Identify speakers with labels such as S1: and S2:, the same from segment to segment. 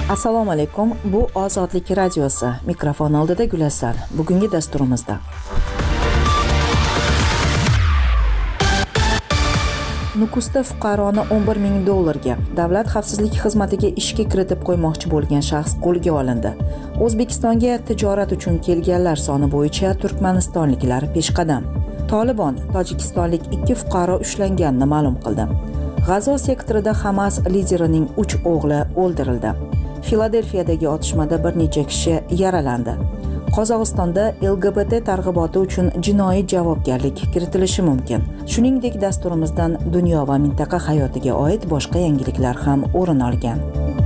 S1: Assalomu alaykum. Bu Ozodlik radiosi. Mikrofon oldida Gulasan. Bugungi dasturimizda Nukusda fuqaroni $11,000 davlat xavfsizlik xizmatiga ishga kiritib qo'ymoqchi bo'lgan shaxs qo'lga olindi. O'zbekistonga tijorat uchun kelganlar soni bo'yicha turkmanistonliklar peshqadam. Tolibon tojikistonlik 2 fuqaro ushlanganini ma'lum qildi. G'azo sektorida Hamas liderining 3 o'g'li o'ldirildi. Filadelfiyadagi otishmada bir necha kishi yaralandi. Qozog'istonda LGBT targ'iboti uchun jinoiy javobgarlik kiritilishi mumkin. Shuningdek, dasturimizdan dunyo va mintaqa hayotiga oid boshqa yangiliklar ham o'rin olgan.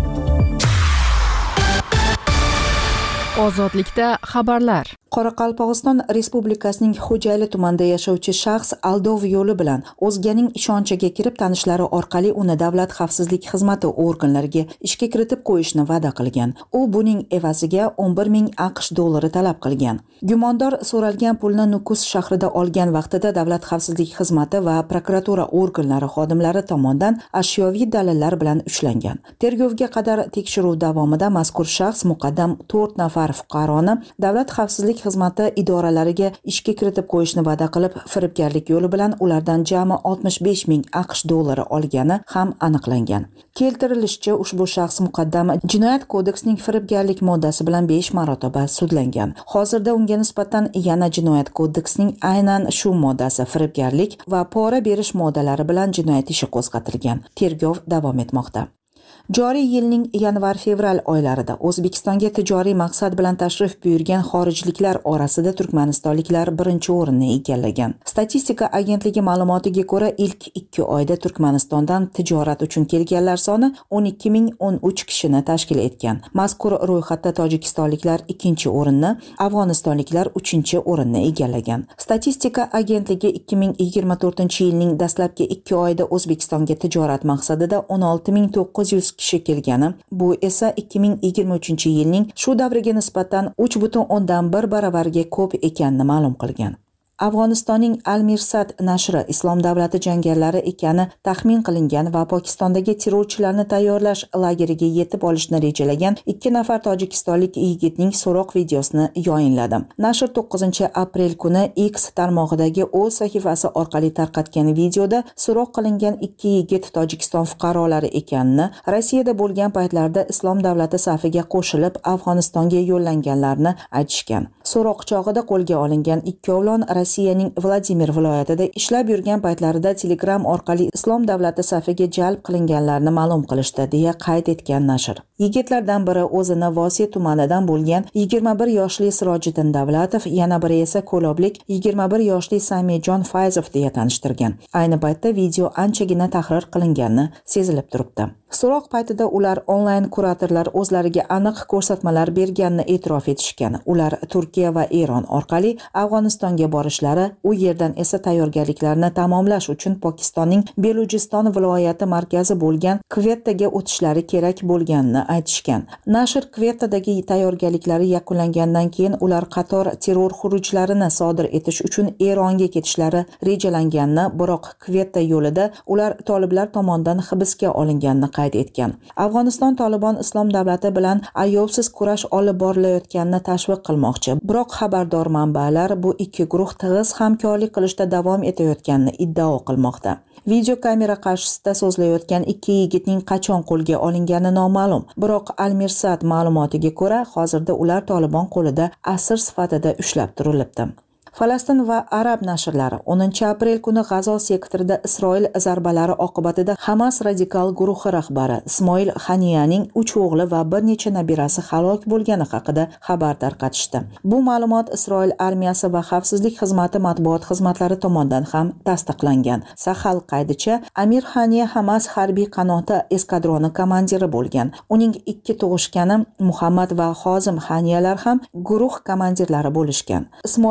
S2: Ozodlikda xabarlar.
S1: Qoraqalpog'iston Respublikasining Xo'jayli tumanida yashovchi shaxs aldov yo'li bilan o'zganing ishonchiga kirib, tanishlari orqali uni davlat xavfsizlik xizmati organlariga ishga kiritib qo'yishni va'da qilgan. U buning evaziga $11,000 talab qilgan. Gumondor so'ralgan pulni Nukus shahrida olgan vaqtida davlat xavfsizlik xizmati va prokuratura organlari xodimlari tomonidan ashyoviy dalillar bilan ushlangan. Tergovga qadar tekshiruv davomida mazkur shaxs muqaddam 4 nafar fuqaroni davlat xavfsizlik xizmati idoralariga ishga kiritib qo'yishni va'da qilib, firibgarlik yo'li bilan ulardan jami $65,000 olgani ham aniqlangan. Keltirilishicha, ushbu shaxs muqaddam Jinoyat kodeksining firibgarlik moddasi bilan 5 marotaba sudlangan. Hozirda unga nisbatan yana Jinoyat kodeksining aynan shu moddasi firibgarlik va pora berish moddalari bilan jinoyat ishi qo'zg'atilgan. Tergov davom etmoqda. Joriy yilning yanvar-fevral oylarida O'zbekistonga tijoriy maqsad bilan tashrif buyurgan xorijliklar orasida turkmanistonliklar birinchi o'rinni egallagan. Statistika agentligi ma'lumotiga ko'ra, ilk 2 oyda Turkmanistondan tijorat uchun kelganlar soni 12,013 kishini tashkil etgan. Mazkur ro'yxatda tojikistonliklar 2-o'rinni, afg'onistonliklar 3-o'rinni egallagan. Statistika agentligi 2024-yilning dastlabki 2 oyida O'zbekistonga tijorat maqsadida 16,900 kishi kelgani, bu esa 2023-yilning shu davriga nisbatan 3,1 baravarga ko'p ekanini ma'lum qilgan. Afg'onistonning Al-Mirsad nashri Islom davlati jangarilari ekani taxmin qilingan va Pokistondagi terrorchilarni tayyorlash lageriga yetib olishni rejalagan 2 nafar tojikistonlik yigitning so'roq videosini yayinladi. Nashr 9-aprel kuni X tarmog'idagi o'z sahifasi orqali tarqatgan videoda so'roq qilingan 2 yigit Tojikiston fuqarolari ekanini, Rossiyada bo'lgan paytlarda Islom davlati safiga qo'shilib Afg'onistonga yo'llanganlarni aytishgan. So'roq chog'ida qo'lga olingan ikkovlon Rossiyaning Vladimir viloyatida ishlab yurgan paytlarida Telegram orqali Islom davlati safiga jalb qilinganlarni ma'lum qilishdi, deya qayd etgan nashr. Yigitlardan biri o'zini Vosiy tumanidan bo'lgan 21 yoshli Sirojiddin Davlatov, yana biri esa Ko'loblik 21 yoshli Samijon Fayzov deya tanishtirgan. Ayni paytda video anchagina tahrir qilinganini sezilib turibdi. So'roq paytida ular onlayn kuratorlar o'zlariga aniq ko'rsatmalar berganini e'tirof etishgan. Ular Turkiya va Eron orqali Afg'onistonga borishlari, u yerdan esa tayyorgarliklarni tamomlash uchun Pokistonning Belujiston viloyati markazi bo'lgan Kvettaga o'tishlari kerak bo'lganini aytishgan. Nashr Kvettadagi tayyorgarliklari yakunlangandan keyin ular qator terror xurujlarini sodir etish uchun Eronga ketishlari rejalanganini, biroq Kvetta yo'lida ular toliblar tomonidan hibsga olinganini qayd etgan. Afg'oniston Tolibon Islom davlati bilan ayovsiz kurash olib borilayotganini tashviq qilmoqchi. Biroq xabardor manbalar bu ikki guruh tig'iz hamkorlik qilishda davom etayotganini iddao qilmoqda. Video kamera qarshisida so'zlayotgan 2 yigitning qachon qo'lga olingani noma'lum. Biroq Al-Mirsad ma'lumotiga ko'ra, hozirda ular Tolibon qo'lida asir sifatida ushlab turilibdi. Falastin va Arab nashrlari 10-aprel kuni G'azo sektorida Isroil zarbalari oqibatida Hamas radikal guruhi rahbari Ismoil Haniyaning 3 o'g'li va bir necha nabirasi halok bo'lgani haqida xabar tarqatishdi. Bu ma'lumot Isroil armiyasi va xavfsizlik xizmati matbuot xizmatlari tomonidan ham tasdiqlangan. Sahal qaydicha, Amir Haniya Hamas harbiy qanoti eskadroni komandiri bo'lgan. Uning 2 tug'ishgani Muhammad va Hozim Haniyalar ham guruh komandirlari bo'lishgan. Ismoil Haniya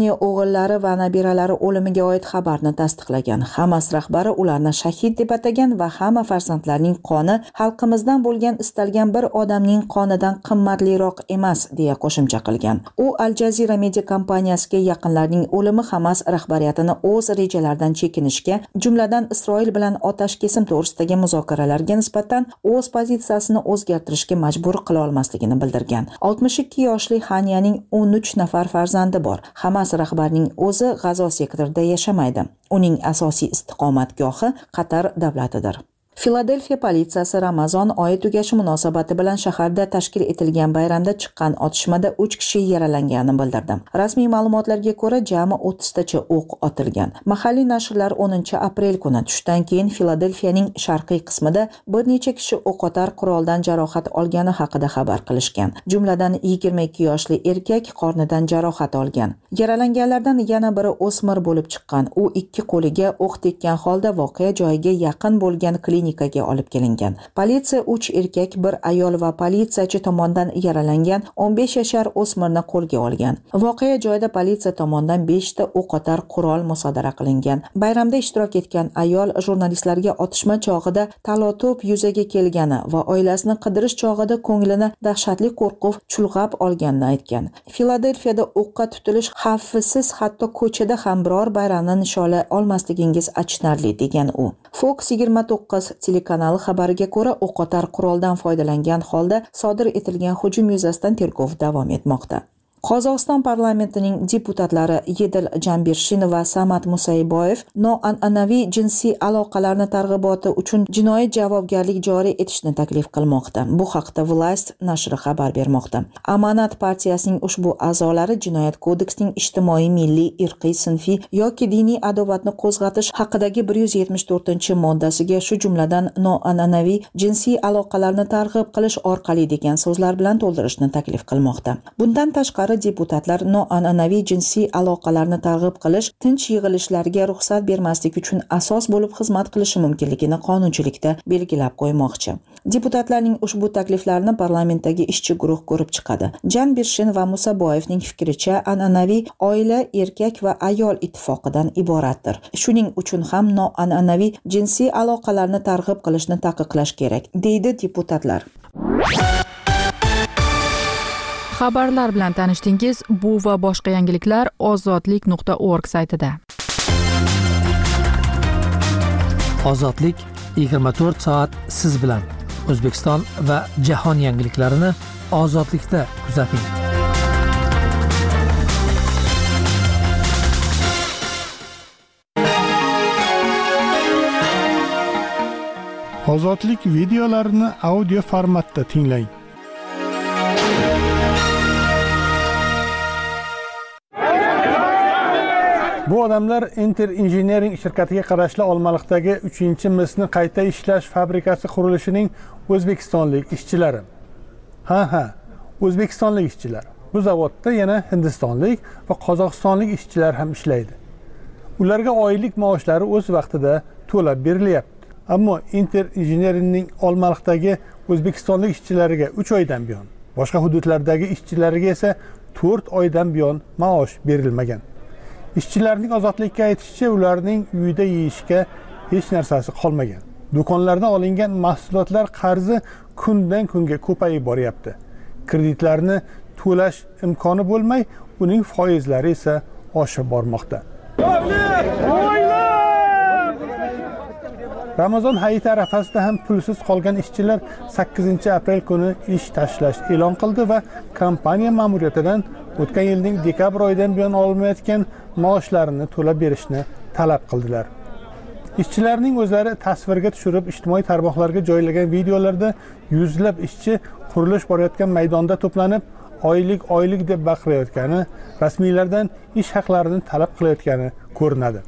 S1: kompaniya o'g'illari va nabiralari o'limiga oid xabarni tasdiqlagan. Hamas rahbari ularni shahid deb atagan va hamma farzandlarning qoni xalqimizdan bo'lgan istalgan bir odamning qonidan qimmatliroq emas deya qo'shimcha qilgan. U Al Jazeera media kompaniyasiga yaqinlarning o'limi Hamas rahbariyatini o'z rejalaridan chekinishga, jumladan Isroil bilan otash kesim to'g'risidagi muzokaralarga nisbatan o'z pozitsiyasini o'zgartirishga majbur qila olmasligini bildirgan. 62 yoshli Haniyaning 13 nafar farzandi bor. Hamas rahbarining o'zi G'azo sektorida yashamaydi. Uning asosiy istiqomatgohi Qatar davlatidir. Filadelfiya politsiyasi Ramazon oyi tugashi munosabati bilan shaharda tashkil etilgan bayramda chiqqan otishmada 3 kishi yaralangani bildirdi. Rasmiy ma'lumotlarga ko'ra, jami 30 tacha o'q otilgan. Mahalliy nashrlar 10-aprel kuni tushdan keyin Filadelfiyaning sharqiy qismida bir necha kishi o'qotar quroldan jarohat olgani haqida xabar qilishgan. Jumladan 22 yoshli erkak qornidan jarohat olgan. Yaralanganlardan yana biri o'smir bo'lib chiqqan. U ikki qo'liga o'q tekkan holda voqea joyiga yaqin bo'lgan klinikaga olib kelingan. Politsiya 3 erkak, bir ayol va politsiyachi tomonidan yaralangan 15 yashar o'smirni qo'lga olgan. Voqea joyida politsiya tomonidan 5 ta o'qotar qurol musodara qilingan. Bayramda ishtirok etgan ayol jurnalistlarga otishma chog'ida talotub yuzaga kelgani va oilasini qidirish chog'ida ko'nglini dahshatli qo'rquv chulg'ab olganini aytgan. Filadelfiyada o'qqa tutilish xavfsiz, hatto ko'chada ham biror bayramni nishonlay olmasligingiz achinarli degan u. Fox 29 telekanali xabariga ko'ra, o'qotar quroldan foydalangan holda sodir etilgan hujum yuzasidan tergov davom etmoqda. Qozog'iston parlamentining deputatlari Yedil Jambirshin va Samat Musayboyev noan'anaviy jinsiy aloqalarni targ'iboti uchun jinoiy javobgarlik joriy etishni taklif qilmoqda. Bu haqda Vlast nashri xabar bermoqda. Amanat partiyasining ushbu a'zolari Jinoyat kodeksining ijtimoiy, milliy, irqiy, sinfiy yoki diniy adovatni qo'zg'atish haqidagi 174-moddasiga shu jumladan noan'anaviy jinsiy aloqalarni targ'ib qilish orqali degan so'zlar bilan to'ldirishni taklif qilmoqda. Bundan tashqari deputatlar noan'anaviy jinsiy aloqalarni targ'ib qilish tinch yig'ilishlarga ruxsat bermaslik uchun asos bo'lib xizmat qilishi mumkinligini qonunchilikda belgilab qo'ymoqchi. Deputatlarning ushbu takliflarini parlamentdagi ishchi guruh ko'rib chiqadi. Jambirshin va Musaboyevning fikricha, an'anaviy oila erkak va ayol ittifoqidan iboratdir. Shuning uchun ham noan'anaviy jinsiy aloqalarni targ'ib qilishni taqiqlash kerak, deydi deputatlar.
S2: Xabarlar bilan tanishdingiz. Bu va boshqa yangiliklar ozodlik.org saytida.
S3: Ozodlik 24 soat siz bilan. O'zbekiston va jahon yangiliklarini ozodlikda kuzating.
S4: Ozodlik videolarini audio formatda tinglang. Bu odamlar Inter Engineering shirkatiga qarashli Olmaliqdagi 3-misni qayta ishlash fabrikasi qurilishining o'zbekistonlik ishchilari. Ha, o'zbekistonlik ishchilar. Bu zavodda yana hindistonlik va qozog'istonlik ishchilar ham ishlaydi. Ularga oylik maoshlari o'z vaqtida to'lab berilyapti. Ammo Inter Engineeringning Olmaliqdagi o'zbekistonlik ishchilariga 3 oydan buyon, boshqa hududlardagi ishchilariga esa 4 oydan buyon maosh berilmagan. Ishchilarning ozodlikka aytishicha, ularning uyida yeyishga hech narsasi qolmagan. Do'konlardan olingan mahsulotlar qarzi kundan kunga ko'payib boryapti. Kreditlarni to'lash imkoni bo'lmay, uning foizlari esa oshib bormoqda. Ramazon hayiti arafasida ham pulsiz qolgan ishchilar 8-aprel kuni ish tashlash e'lon qildi va kompaniya ma'muriyatidan o'tgan yilning dekabr oyidan buyon olmayotgan maoshlarini to'lab berishni talab qildilar. Ishchilarning o'zlari tasvirga tushirib ijtimoiy tarmoqlarga joylagan videolarda yuzlab ishchi qurilish borayotgan maydonda to'planib, oylik deb baqirayotgani, rasmiylardan ish haqlarini talab qilayotgani ko'rinadi.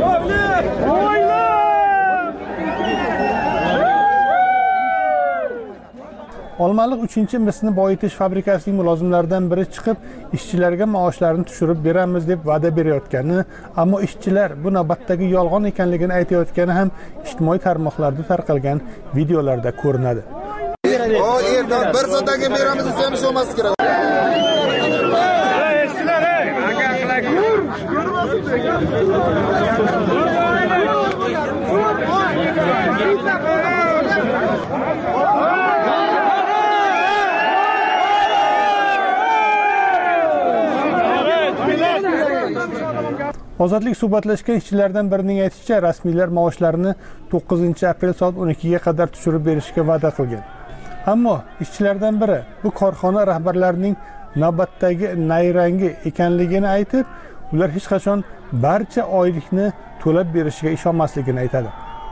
S4: Olmaliq 3-misni boyitish fabrikasining mulozimlaridan biri chiqib, ishchilarga maoshlarini tushirib beramiz deb va'da berayotgani, ammo ishchilar bu navbatdagi yolg'on ekanligini aytayotgani ham ijtimoiy tarmoqlarda tarqalgan videolarda ko'rinadi.
S5: Bir soatdan keyin beramiz desa ham ish olmas kerak.
S4: Ozodlik suhbatlashgan ishchilardan birining aytishicha, rasmiylar maoshlarini 9-aprel soat 12 ga qadar tushirib berishga va'da qilgan. Ammo ishchilardan biri bu korxona rahbarlarining navbatdagi nayrangi ekanligini aytib, ular hech qachon barcha oylikni to'lab berishiga ishonmasligini aytadi.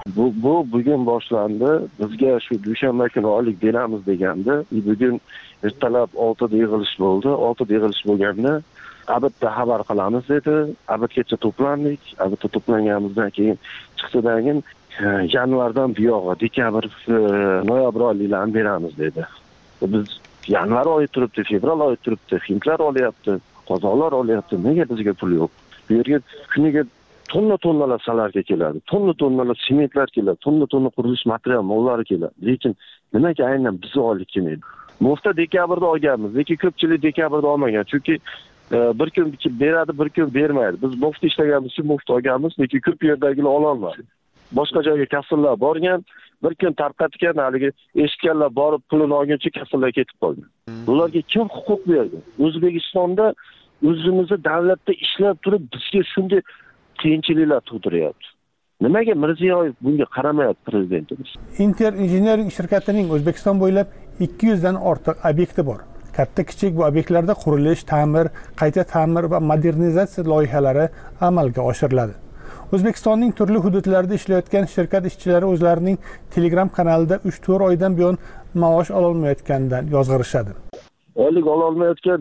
S6: Bugun boshlandi. Bizga shu dushanba kuni oylik beramiz degandi. Bugun ertalab 6 da yig'ilish bo'ldi. 6 da yig'ilish bo'lganda abitda xabar qilamiz dedi. Abitgacha to'plandik. Abitda to'planganimizdan keyin chiqsadan keyin yanvardan buyog'i dekabr, noyabr oyliklarini beramiz dedi. Biz yanvar oyi turibdi, fevral oyi turibdi, hindlar olyapti, qozonlar olyapti. Nega bizga pul yo'q? Bu yerga kuniga tonna salarga keladi. Tonna sementlar keladi. Tonna qurilish material mollari keladi. Lekin nimaga aynan bizni oylik kelmaydi? Mufta dekabrda olganmiz, lekin ko'pchilik dekabrda olmagan. Chunki bir kun beradi, bir kun bermaydi. Biz mufta ishlaganmiz uchun mufta olganmiz, lekin ko'p yerdagilar ola olmadi. Boshqa joyga kassalar borgan, bir kun tarqatgan, haligi eshitganlar borib pulini olguncha kassalar ketib qolgan. Ularga kim huquq berdi? O'zbekistonda o'zimizni davlatda ishlab turib bizga shunday qiyinchiliklar tug'diryapti. Nimaga Mirziyoyev bunga qaramayapti prezidentimiz?
S4: Inter Engineering shirkatining O'zbekiston bo'ylab 200 dan ortiq obyekti bor. Katta-kichik bu obyektlarda qurilish, ta'mir, qayta ta'mir va modernizatsiya loyihalari amalga oshiriladi. O'zbekistonning turli hududlarida ishlayotgan shirkat ishchilari o'zlarining Telegram kanalida 3-4 oydan buyon maosh ola olmayotganidan yozg'irishadi.
S6: Oylik ola olmayotgan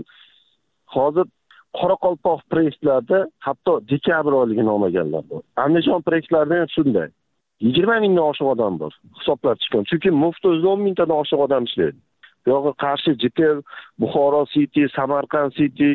S6: hozir Qoraqalpoq prekslarida hatto dekabr oyligini olmaganlar bor. Andijon prekslarida ham shunday. 20 mingdan oshiq odam bor. Hisoblar chiqqan. Chunki mufta o'zida 10 mingtadan oshiq odam ishlaydi. Bu yoqda Qarshi, Jitel, Buxoro City, Samarqand City,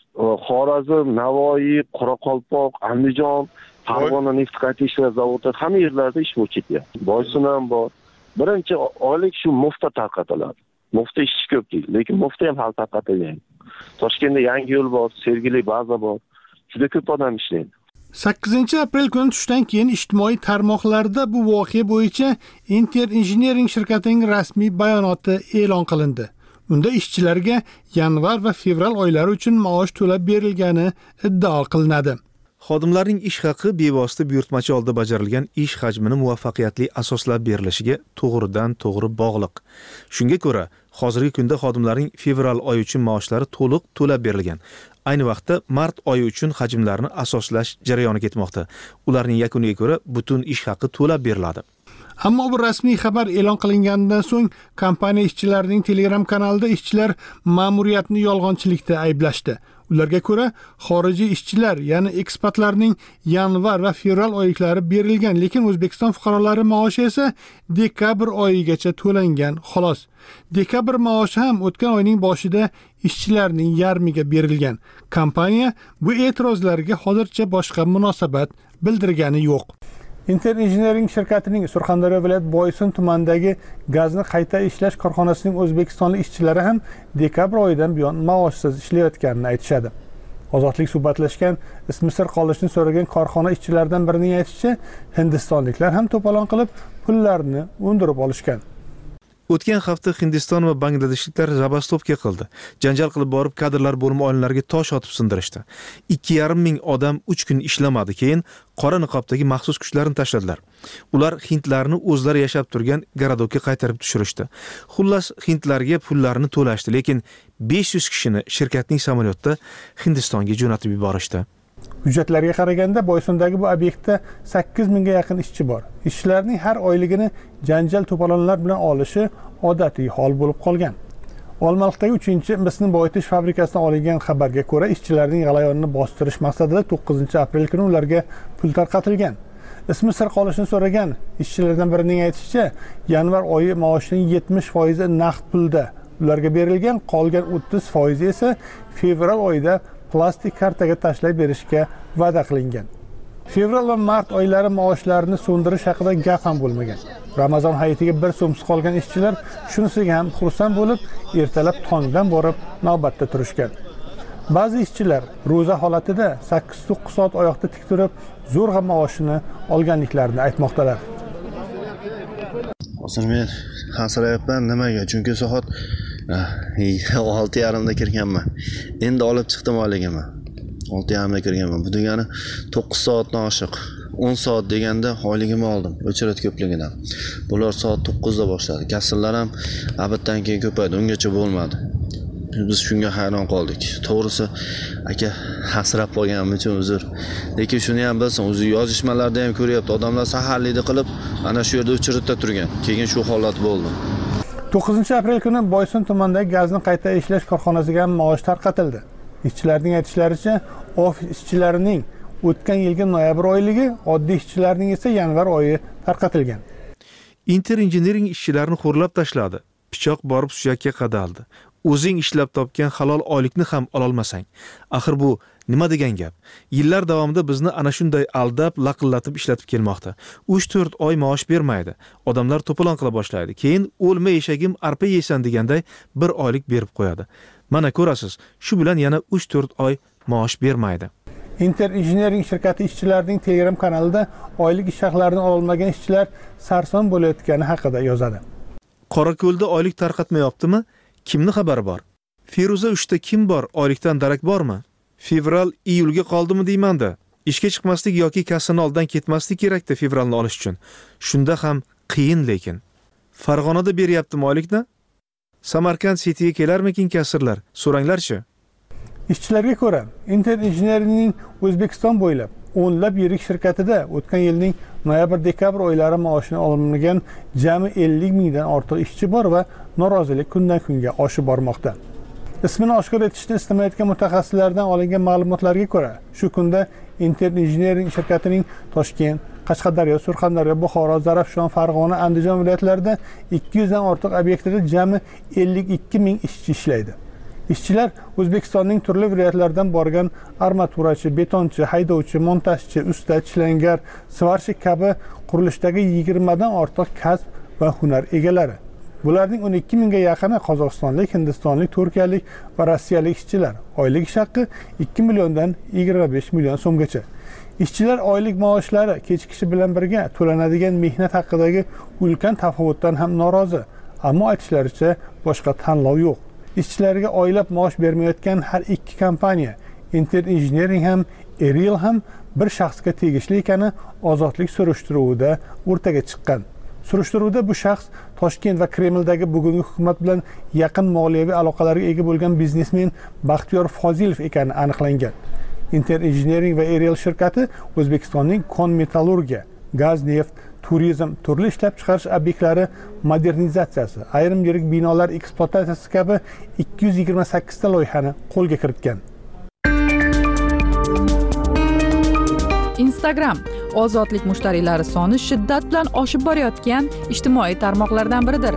S6: Xorazm, Navoiy, Qoraqalpoq, Andijon, Farg'ona neft qayta ishlash zavodi hamma yerlarda ish bo'lib ketyapti. Boysun ham bor. Birinchi oylik shu mufta tarqatiladi. Mufta ishchi ko'p deydi, lekin mufta ham hal tarqatilgan. Toshkentda yangi yo'l bor, Sergeli baza bor. Juda ko'p odam ishlaydi.
S4: 8-aprel kuni tushdan keyin ijtimoiy tarmoqlarda bu voqea bo'yicha Inter Engineering shirkatining rasmiy bayonoti e'lon qilindi. Unda ishchilarga yanvar va fevral oylari uchun maosh to'lab berilgani iddao qilinadi.
S7: Xodimlarning ish haqi bevosita buyurtmachi oldida bajarilgan ish hajmini muvaffaqiyatli asoslab berilishiga to'g'ridan-to'g'ri bog'liq. Shunga ko'ra, hozirgi kunda xodimlarning fevral oyi uchun maoshlari to'liq to'lab berilgan. Ayni vaqtda mart oyi uchun hajmlarni asoslash jarayoni ketmoqda. Ularning yakuniga ko'ra butun ish haqi to'lab beriladi.
S4: Ammo bu rasmiy xabar e'lon qilinganidan so'ng kompaniya ishchilarining Telegram kanalida ishchilar ma'muriyatni yolg'onchilikda ayblashdi. Ularga ko'ra, xorijiy ishchilar, ya'ni ekspatlarning yanvar va fevral oyliklari berilgan, lekin O'zbekiston fuqarolari maoshi esa dekabr oyigacha to'langan, xolos. Dekabr maoshi ham o'tgan oyning boshida ishchilarning yarmiga berilgan. Kompaniya bu e'tirozlarga hozircha boshqa munosabat bildirgani yo'q. Inter Engineering shirkatining Surxondaryo viloyat Boysun tumanidagi gazni qayta ishlash korxonasining o'zbekistonlik ishchilari ham dekabr oyidan buyon maoshsiz ishlayotganini aytishadi. Ozodlik suhbatlashgan, ismi sir qolishni so'ragan korxona ishchilaridan birining aytishicha, hindistonliklar ham to'polon qilib pullarni undirib olishgan.
S7: O'tgan hafta Hindiston va Bangladeshliklar zabastopka qildi. Janjal qilib borib kadrlar bo'limi oynalariga tosh otib sindirishdi. 2,5 ming odam 3 kun ishlamadi, keyin qora niqobdagi maxsus kuchlarni tashladilar. Ular hindlarni o'zlari yashab turgan garadokka qaytarib tushirishdi. Xullas, hindlarga pullarini to'lashdi, lekin 500 kishini shirkatning samolyotda Hindistonga jo'natib yuborishdi.
S4: Hujjatlarga qaraganda Boysundagi bu obyektda 8 mingga yaqin ishchi bor. Ishchilarning har oyligini janjal to'polonlar bilan olishi odatiy hol bo'lib qolgan. Olmaliqdagi 3-misni boyitish fabrikasidan olingan xabarga ko'ra, ishchilarning g'alayonini bostirish maqsadida 9-aprel kuni ularga pul tarqatilgan. Ismi sir qolishini so'ragan ishchilardan birining aytishicha, yanvar oyi maoshining 70% naqd pulda ularga berilgan, qolgan 30% esa fevral oyida plastik kartaga tashlab berishga va'da qilingan. Fevral va mart oylari maoshlarini so'ndirish haqida gap ham bo'lmagan. Ramazon hayitiga 1 so'msiz qolgan ishchilar shunisiga ham xursand bo'lib, ertalab tongdan borib navbatda turishgan. Ba'zi ishchilar ro'za holatida 8-9 soat oyoqda tik turib, zo'rg'a maoshini olganliklarini aytmoqdalar.
S8: Hozir men hansirayapman, nimaga? Chunki soat 6:30da kirganman. Endi olib chiqdim oyligimni. 6:30da kirganman. Bu degani 9 soatdan oshiq. 10 soat deganda oyligimni oldim, o'chirat ko'pligidan. Bular soat 9da boshladi. Kasrlar ham abitdan keyin ko'paydi, ungacha bo'lmadi. Biz shunga hayron qoldik. To'g'risi, aka hasrab qolganim uchun uzr. Lekin shuni ham bilsin, o'zi yozishmalarda ham ko'ryapti. Odamlar saharlikda qilib, ana shu yerda o'chiratda turgan. Keyin shu holat bo'ldi.
S4: 9-aprel kuni Boysun tumanidagi gazni qayta ishlash korxonasiga ham maosh tarqatildi. Ishchilarning aytishlaricha, ofis ishchilarining o'tgan yilgi noyabr oyligi, oddiy ishchilarning esa yanvar oyi tarqatilgan.
S7: Inter Engineering ishchilarini xo'rlab tashladi. Pichoq borib suyakka qadaldi. O'zing ishlab topgan halol oylikni ham ololmasang. Axir bu nima degan gap? Yillar davomida bizni ana shunday aldab, laqillatib ishlatib kelmoqda. 3-4 oy maosh bermaydi. Odamlar to'polon qila boshlaydi. Keyin o'lma eshagim arpa yeysan deganday 1 oylik berib qo'yadi. Mana ko'rasiz, shu bilan yana 3-4 oy maosh bermaydi.
S4: Inter Engineering shirkati ishchilarining Telegram kanalida oylik ish haqlarini ololmagan ishchilar sarson bo'layotgani haqida yozadi.
S7: Qorako'lda oylik tarqatmayaptimi? Kimni xabari bor? Feruza 3ta kim bor? Oylikdan darak bormi? Fevral iyulga qoldimi deymanda. Ishga chiqmaslik yoki kassani oldan ketmaslik kerakda fevralni olish uchun. Shunda ham qiyin lekin. Farg'onada beryaptimi oylikni? Samarqand Cityga kelarmikin kasrlar? So'ranglarchi.
S4: Ishchilarga ko'ra, Inter Engineeringning O'zbekiston bo'ylab o'nlab yirik shirkatida o'tgan yilning noyabr-dekabr oylari maoshini olmagan jami 50 mingdan ortiq ishchi bor va norozilik kundan kunga oshib bormoqda. Ismini oshkor etishni istamayotgan mutaxassislardan olingan ma'lumotlarga ko'ra, shu kunda Inter Engineering shirkatining Toshkent, Qashqadaryo, Surxondaryo, Buxoro, Zarafshon, Farg'ona, Andijon viloyatlarida 200 dan ortiq obyektida jami 52 ming ishchi ishlaydi. Ishchilar O'zbekistonning turli viloyatlaridan borgan armaturachi, betonchi, haydovchi, montajchi, usta, chilangar, svarchi kabi qurilishdagi 20 dan ortiq kasb va hunar egalari. Bularning 12 mingga yaqini Qozog'istonlik, Hindistonlik, Turkiyalik va Rossiyalik ishchilar. Oylik ish haqi 2 milliondan 25 million so'mgacha. Ishchilar oylik maoshlari kechikishi bilan birga to'lanadigan mehnat haqidagi ulkan tafovutdan ham norozi. Ammo aytishlaricha boshqa tanlov yo'q. Ishchilarga oylab maosh bermayotgan har ikki kompaniya, Inter Engineering ham, Ariel ham bir shaxsga tegishli ekani ozodlik surishtiruvida o'rtaga chiqqan. Surishtiruvda bu shaxs Toshkent va Kremldagi bugungi hukumat bilan yaqin moliyaviy aloqalarga ega bo'lgan biznesmen Baxtiyor Fozilov ekani aniqlangan. Inter Engineering va Ariel shirkati O'zbekistonning kon metallurgiya, gaz, neft, turizm, turli ishlab chiqarish obyektlari modernizatsiyasi, ayrim yirik binolar ekspluatatsiyasi kabi 228 ta loyihani qo'lga kiritgan.
S2: Instagram ozodlik mushtariylari soni shiddat bilan oshib borayotgan ijtimoiy tarmoqlardan biridir.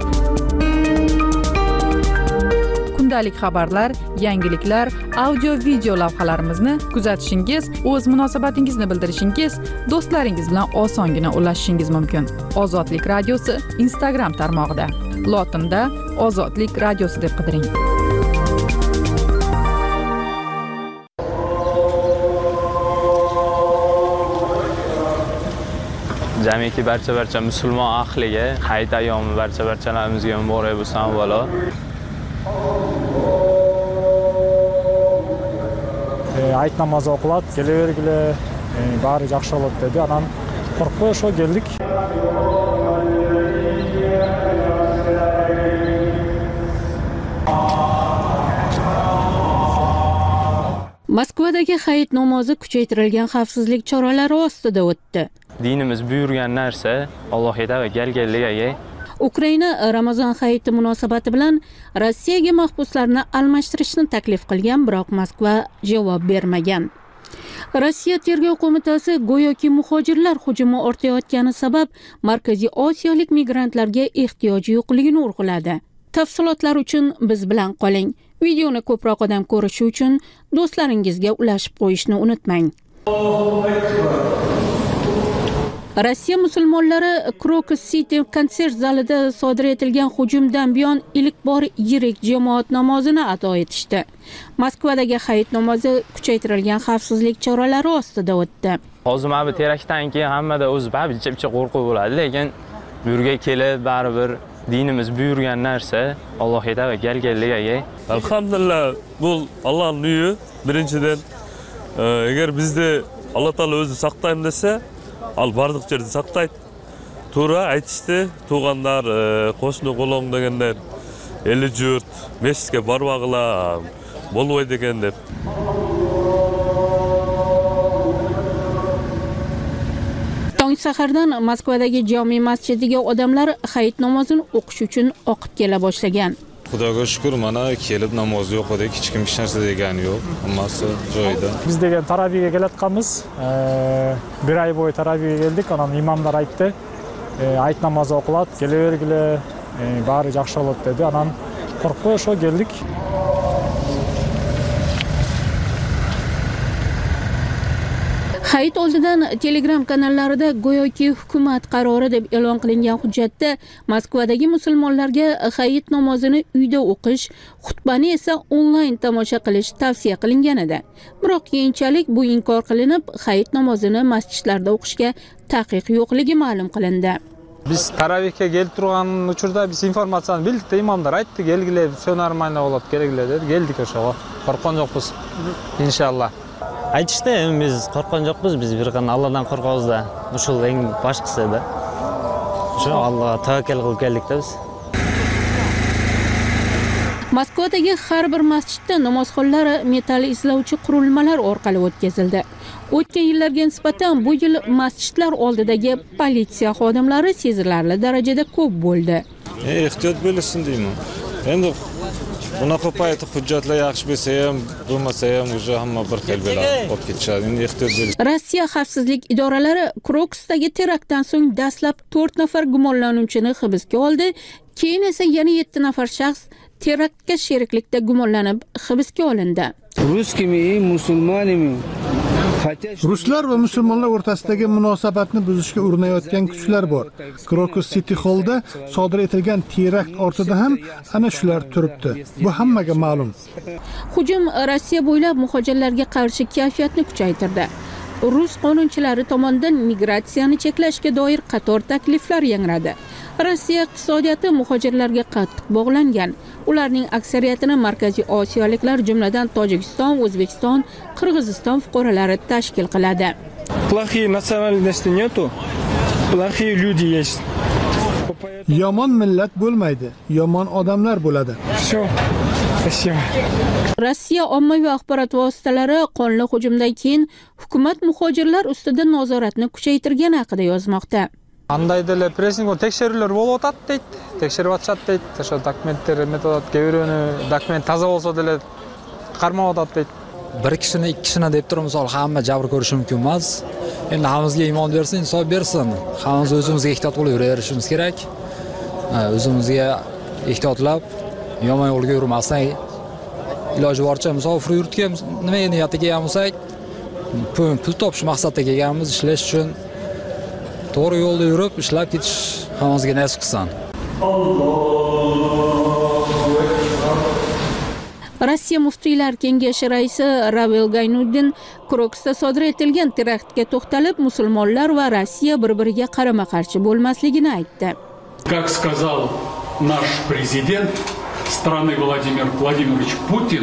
S2: Kundalik xabarlar, yangiliklar, audio-video lavhalarimizni kuzatishingiz, o'z munosabatingizni bildirishingiz, do'stlaringiz bilan osongina ulashishingiz mumkin. Ozodlik radiosi Instagram tarmog'ida. Lotinda Ozodlik radiosi deb qidiring.
S9: Jamiki barcha musulmon ahliga hayit ayyomi barchalarimizga muborak bo'lsin avvalo.
S10: Hayit namozi o'qilib, kelavergili, bari yaxshi bo'ladi dedi. Anam qo'rqib shu keldik.
S11: Moskvadagi hayit namozi kuchaytirilgan xavfsizlik choralari ostida o'tdi.
S9: Dinimiz buyurgan narsa Allohga tavakkalga.
S11: Ukraina Ramazon hayiti munosabati bilan Rossiyaga mahbuslarni almashtirishni taklif qilgan, biroq Moskva javob bermagan. Rossiya tergov qo'mitasi go'yoki muhojirlar hujumi ortayotgani sabab Markaziy Osiyolik migrantlarga ehtiyoji yo'qligini urg'uladi. Tafsilotlar uchun biz bilan qoling. Videoni ko'proq odam ko'rishi uchun do'stlaringizga ulashib qo'yishni unutmang. Rossiya musulmonlari Krokus City konsert zalida sodir etilgan hujumdan buyon ilk bor yirik jamoat namozini ado etishdi. Moskvadagi hayit namozi kuchaytirilgan xavfsizlik choralari ostida o'tdi.
S9: Hozir mana bu teraktdan keyin hammada o'zi bicha qo'rquv bo'ladi, lekin bu yerga kelib baribir dinimiz buyurgan narsa Allohga tavakkal qildik.
S12: Alhamdulillah, bu Allohning uyi. Birinchidan, agar bizda Alloh taolo o'zi saqlayman desa, al barliq yerda saqlaydi. To'g'ri aytishdi, tug'anlar, qo'shni qo'lon deganlar, eli jurt, mesjidga bormag'lar, bo'lmaydi degan deb.
S11: Tong sahardan Moskvadagi jome masjidiga odamlar hayit namozini o'qish uchun oqib kela boshlagan.
S13: Xudoga shukr, mana kelib namoz yo'q edi, hech kim hech narsa degani yo'q, hammasi joyida.
S10: Biz degan taraviyga kelayotganmiz. Bir oy bo'yi taraviyga keldik, ana imomlar aytdi, hayit namozi o'qiladi, kelavergile, bari yaxshi bo'ladi dedi. Anan qo'rqib o'sha keldik.
S11: Hayit oldidan Telegram kanallarida go'yoki hukumat qarori deb e'lon qilingan hujjatda Moskvadagi musulmonlarga hayit namozini uyda o'qish, xutbani esa onlayn tomosha qilish tavsiya qilingan edi. Biroq keyinchalik bu inkor qilinib, hayit namozini masjidlarda o'qishga taqiq yo'qligi ma'lum qilindi.
S14: Biz taravihga kelib turgan uchurda biz informatsiyani bildik, imomlar aytdi, kelgile, so'narmayna bo'ladi, kerakli dedi. Keldik o'shaga. Qo'rqgan yo'qmiz. Inshaalloh.
S15: Aytishdi, biz qo'rqgan yo'qmiz, biz bir qanday Allohdan qo'rqamiz-da. O'sha eng boshqasi-da. O'sha Allohga tavakkal qilib keldik-da biz.
S11: Moskvadagi har bir masjidda namozxonlar metall izlovchi qurilmalar orqali o'tkazildi. O'tgan yillarga nisbatan bu yil masjidlar oldidagi politsiya xodimlari sezilarli darajada ko'p bo'ldi.
S13: Ehtiyot bo'lsin deyman. Endi bunaqa paytda hujjatlar yaxshi bo'lsa ham, bo'lmasa ham o'sha hamma bir xil bo'ladi, olib ketishadi. Endi ehtiyot bo'lish.
S11: Rossiya xavfsizlik idoralari Krokusdagi teraktdan so'ng dastlab 4 nafar gumonlanuvchini hibsga oldi, keyin esa yana 7 nafar shaxs teraktga sheriklikda gumonlanib hibsga olindi.
S4: Ruslar va musulmonlar o'rtasidagi munosabatni buzishga urinayotgan kuchlar bor. Krokus City Hallda sodir etilgan terakt ortida ham ana shular turibdi. Bu hammaga ma'lum.
S11: Hujum Rossiya bo'ylab muhojirlarga qarshi kayfiyatni kuchaytirdi. Rus qonunchilari tomonidan migratsiyani cheklashga doir qator takliflar yangradi. Rossiya iqtisodiyoti muhojirlarga qattiq bog'langan. Ularning aksariyatini Markaziy Osiyoliklar, jumladan Tojikiston, O'zbekiston, Qirg'iziston fuqarolari tashkil qiladi.
S16: Плохие национальности нету, плохие люди есть.
S4: Yomon millat bo'lmaydi, yomon odamlar bo'ladi.
S16: Всё. Спасибо.
S11: Rossiya ommaviy axborot vositalari qonli hujumdan keyin hukumat muhojirlar ustida nazoratni kuchaytirgani haqida yozmoqda.
S14: Qandaydir pressing tekshiruvlar bo'lib o'tadi deydi. Tekshirib o'tishadi deydi. O'sha dokumentlar, metod, keviruni, dokument toza bo'lsa dele qarmab o'tadi deydi.
S17: Bir kishini, ikki kishini deb turib, misol hamma jabr ko'rishi mumkin emas. Endi hammamizga iymon bersin, insof bersin. Hammamiz o'zimizga ehtiyot qilib yuraverishimiz kerak. O'zimizga ehtiyotlab, yomon yo'lga yurmasdan iloji boricha musofir yurtga nima niyatiga kelgan bo'lsak, pul topish maqsadida kelganmiz, ishlash uchun to'g'ri yo'lda yurib, ishlab ketish hammamizga nasib qilsin.
S11: Rossiya muftiylar kengashi raisi Ravel Gaynuddin Krokusda sodir etilgan teraktga to'xtalib, musulmonlar va Rossiya bir-biriga qarama-qarshi bo'lmasligini aytdi.
S18: Как сказал наш президент страны Владимир Владимирович Путин,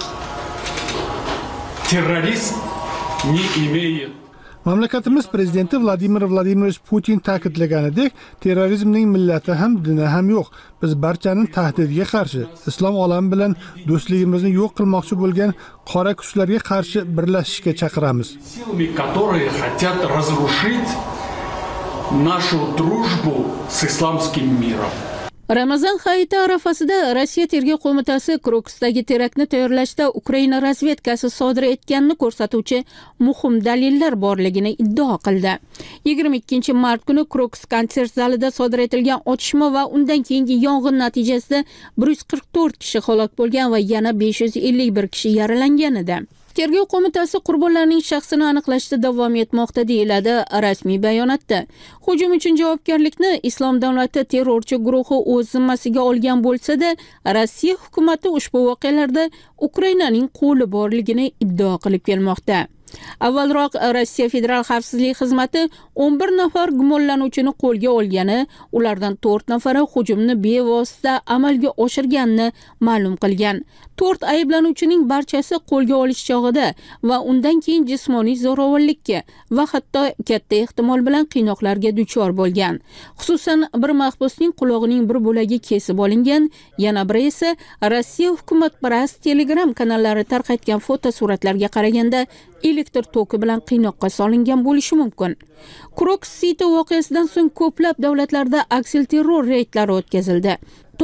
S18: террорист не имеет.
S4: Mamlakatimiz prezidenti Vladimir Vladimirovich Putin ta'kidlaganidek, terrorizmning millati ham, dini ham yo'q. Biz barchaning tahdidiga qarshi, islom olami bilan do'stligimizni yo'q qilmoqchi bo'lgan qora kuchlarga qarshi birlashishga chaqiramiz.
S18: Силами, которые хотят разрушить нашу дружбу с исламским миром.
S11: Ramazon hayiti arafasida Rossiya tergov qo'mitasi Krokusdagi teraktni tayyorlashda Ukraina razvedkasi sodir etganini ko'rsatuvchi muhim dalillar borligini iddao qildi. 22-mart kuni Krokus konsert zalida sodir etilgan otishma va undan keyingi yong'in natijasida 144 kishi halok bo'lgan va yana 551 kishi yaralangan edi. Tergov qo'mitasi qurbonlarning shaxsini aniqlashda davom etmoqda deyiladi rasmiy bayonotda. Hujum uchun javobgarlikni Islom davlati terrorchi guruhi o'z zimmasiga olgan bo'lsa-da, Rossiya hukumatı ushbu voqealarda Ukrainaning qo'li borligini iddao qilib kelmoqda. Avvalroq Rossiya Federal xavfsizlik xizmati 11 nafar gumonlanuvchini qo'lga olgani, ulardan 4 nafari hujumni bevosita amalga oshirganini ma'lum qilgan. 4 ayblanuvchining barchasi qo'lga olish chog'ida va undan keyin jismoniy zo'ravonlikka va hatto katta ehtimol bilan qiynoqlarga duchor bo'lgan. Xususan, bir mahbusning qulog'ining bir bo'lagi kesib olingan, yana biri esa Rossiya hukumatparast Telegram kanallari tarqatgan fotosuratlarga qaraganda elektr toki bilan qiynoqqa solingan bo'lishi mumkin. Krok City voqeasidan so'ng ko'plab davlatlarda aksilterror reydlari o'tkazildi.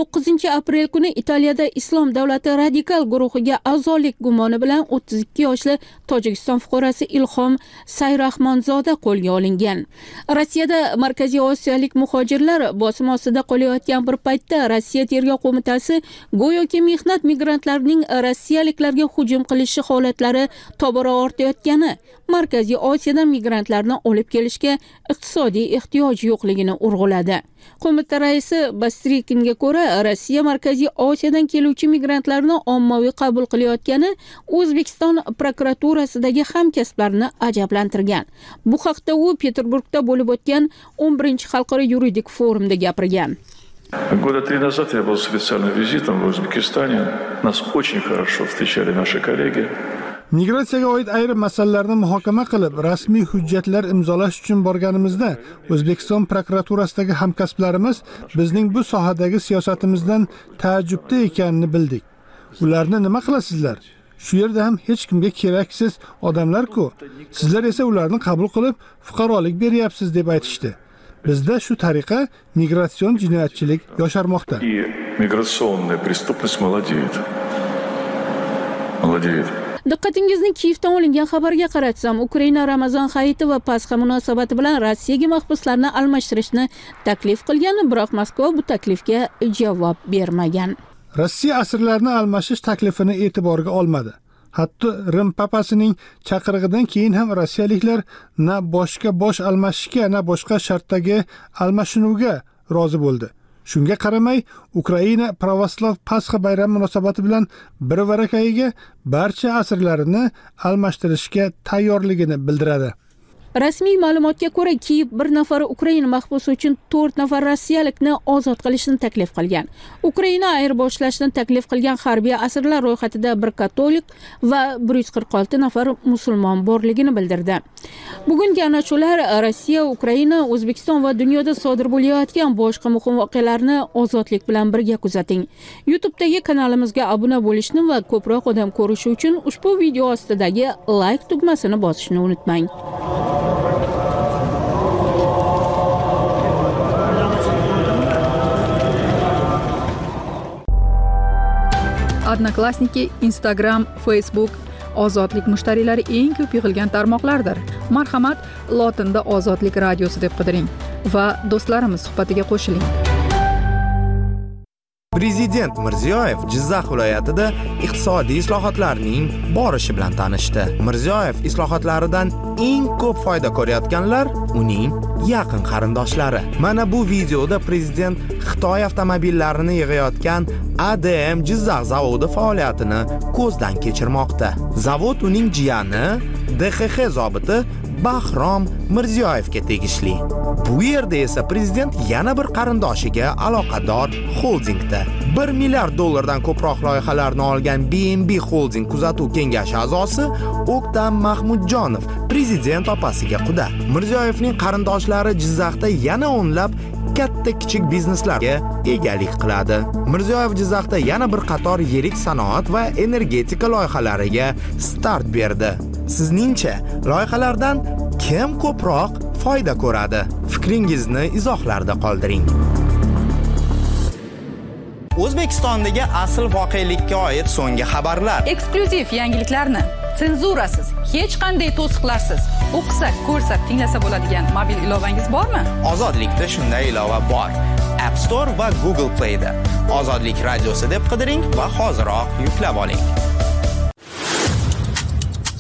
S11: 9 aprel kuni Italiyada Islom davlati radikal guruhiga a'zolik gumoni bilan 32 yoshli Tojikiston fuqarosi Ilhom Sayrahmonzoda qo'lga olingan. Rossiyada Markaziy Osiyolik muhojirlar bosim ostida qolayotgan bir paytda Rossiya tergov qo'mitasi go'yoki mehnat migrantlarining rossiyaliklarga hujum qilishi holatlari tobora ortayotgani, Markaziy Osiyodan migrantlarni olib kelishga iqtisodiy ehtiyoj yo'qligini urg'uladi. Qo'mita raisi Bastrikinga ko'ra, Rossiya Markaziy Osiyodan keluvchi migrantlarni ommaviy qabul qilayotgani O'zbekiston prokuraturasidagi hamkasblarni ajablantirgan. Bu haqda u Peterburgda bo'lib o'tgan 11-xalqaro yuridik forumda gapirgan.
S19: Года 3 назад я был с официальным визитом в Узбекистане. Нас очень хорошо встречали наши коллеги.
S4: Migratsiyaga oid ayrim masalalarni muhokama qilib, rasmiy hujjatlar imzolash uchun borganimizda, O'zbekiston prokuraturasidagi hamkasblarimiz bizning bu sohadagi siyosatimizdan taajjubda ekanini bildik. Ularni nima qilasizlar? Shu yerda ham hech kimga keraksiz odamlar-ku. Sizlar esa ularni qabul qilib, fuqarolik beryapsiz deb aytishdi. Bizda shu tariqa migratsion jinoyatchilik yosharmoqda.
S19: Migratsioniy преступность молодеет. Молодеет.
S11: Diqqatingizni Kiyevdan olingan xabarga qaratsam, Ukraina Ramazon hayiti va Pasxa munosabati bilan Rossiyaga mahbuslarni almashtirishni taklif qilgan, biroq Moskva bu taklifga javob bermagan.
S4: Rossiya asirlarni almashish taklifini e'tiborga olmadi. Hatto Rim papasining chaqirig'idan keyin ham rossiyaliklar na boshqa bosh almashishga, na boshqa shartdagi almashinuvga rozi bo'ldi. Shunga qaramay, Ukraina pravoslav Pasxa bayrami munosabati bilan bir varakayiga barcha asirlarini almashtirishga tayyorligini bildiradi.
S11: Rasmiy ma'lumotga ko'ra, Kiyev bir nafar Ukraina mahbusi uchun 4 nafar rossiyalikni ozod qilishni taklif qilgan. Ukraina ayirboshlashni taklif qilgan harbiy asirlar ro'yxatida bir katolik va 146 nafar musulmon borligini bildirdi. Bugungi ana shular Rossiya, Ukraina, O'zbekiston va dunyoda sodir bo'layotgan boshqa muhim voqealarni ozodlik bilan birga kuzating. YouTube'dagi kanalimizga obuna bo'lishni va ko'proq odam ko'rishi uchun ushbu video ostidagi like tugmasini bosishni unutmang.
S2: Odnoklassniki, Instagram, Facebook ozodlik mushtariylari eng ko'p yig'ilgan tarmoqlardir. Marhamat, lotinda Ozodlik radiosi deb qidiring va do'stlarimiz suhbatiga qo'shiling.
S20: Prezident Mirziyoyev Jizzax viloyatida iqtisodiy islohotlarning borishi bilan tanishdi. Mirziyoyev islohotlaridan eng ko'p foyda ko'rayotganlar uning yaqin qarindoshlari. Mana bu videoda prezident Xitoy avtomobillarini yig'ayotgan ADM Jizzax zavodi faoliyatini ko'zdan kechirmoqda. Zavod uning jiyani DXX zobiti Bahrom Mirziyoyevga tegishli. Bu yerda esa prezident yana bir qarindoshiga aloqador holdingda 1 milliard dollardan ko'proq loyihalarni olgan BNB Holding kuzatuv kengashi a'zosi O'ktam Mahmudjonov prezident opasiga quda. Mirziyoyevning qarindoshlari Jizzaxda yana o'nlab katta-kichik bizneslarga egalik qiladi. Mirziyoyev Jizzaxda yana bir qator yirik sanoat va energetika loyihalariga start berdi. Sizningcha, loyihalardan kim ko'proq foyda ko'radi? Fikringizni izohlarda qoldiring.
S21: O'zbekistondagi asl voqelikka oid so'nggi xabarlar.
S22: Eksklyuziv yangiliklarni senzurasiz, hech qanday to'siqlarsiz o'qisak, ko'rsak, tinglasa bo'ladigan mobil ilovangiz bormi?
S21: Ozodlikda shunday ilova bor. App Store va Google Play da Ozodlik radiosi deb qidiring va hoziroq yuklab oling.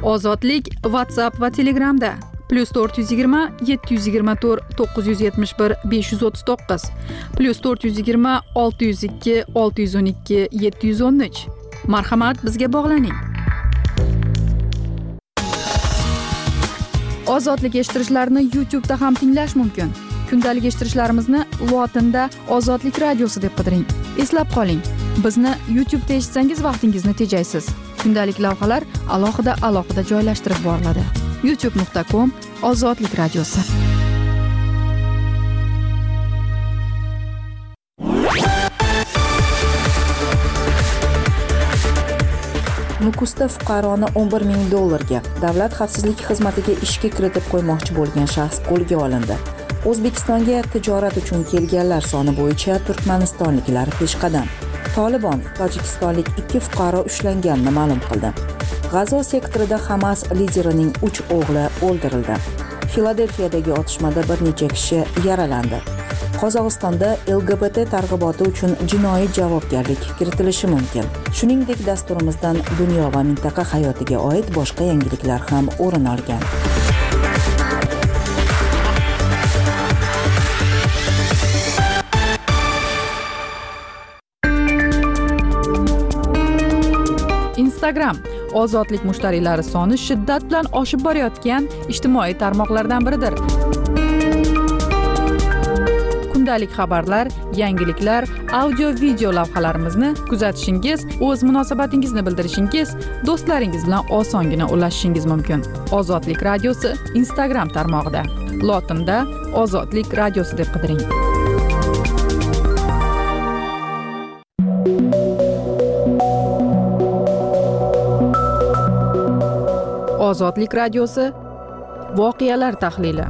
S2: Ozodlik WhatsApp va Telegramda +420 724 971 539 +420 602 612 713. Marhamat, bizga bog'laning. Ozodlik eshittirishlarni YouTube'da ham tinglash mumkin. Kundalik eshittirishlarimizni lotinda Ozodlik radiosi deb qidiring. Eslab qoling, bizni YouTube'da eshitsangiz vaqtingizni tejaysiz. Kundalik lavhalar alohida joylashtirib boriladi. youtube.com Ozodlik radiosi.
S1: Nukusda fuqaroni $11,000 davlat xavfsizlik xizmatiga ishga kiritib qo'ymoqchi bo'lgan shaxs qo'lga olindi. O'zbekistonga tijorat uchun kelganlar soni bo'yicha turkmanistonliklar peshqadam. Tolibon tojikistonlik 2 fuqaro ushlanganini ma'lum qildi. G'azo sektorida Hamas liderining 3 o'g'li o'ldirildi. Filadelfiyadagi otishmada bir necha kishi yaralandi. Qozog'istonda LGBT targ'iboti uchun jinoiy javobgarlik kiritilishi mumkin. Shuningdek, dasturimizdan dunyo va mintaqa hayotiga oid boshqa yangiliklar ham o'rin olgan.
S2: Instagram ozodlik mushtariylari soni shiddat bilan oshib borayotgan ijtimoiy tarmoqlardan biridir. Kundalik xabarlar, yangiliklar, audio-video lavhalarimizni kuzatishingiz, o'z munosabatingizni bildirishingiz, do'stlaringiz bilan osongina ulashishingiz mumkin. Ozodlik radiosi Instagram tarmog'ida. Lotinda Ozodlik radiosi deb qidiring. Ozodlik radiosi voqealar tahlili.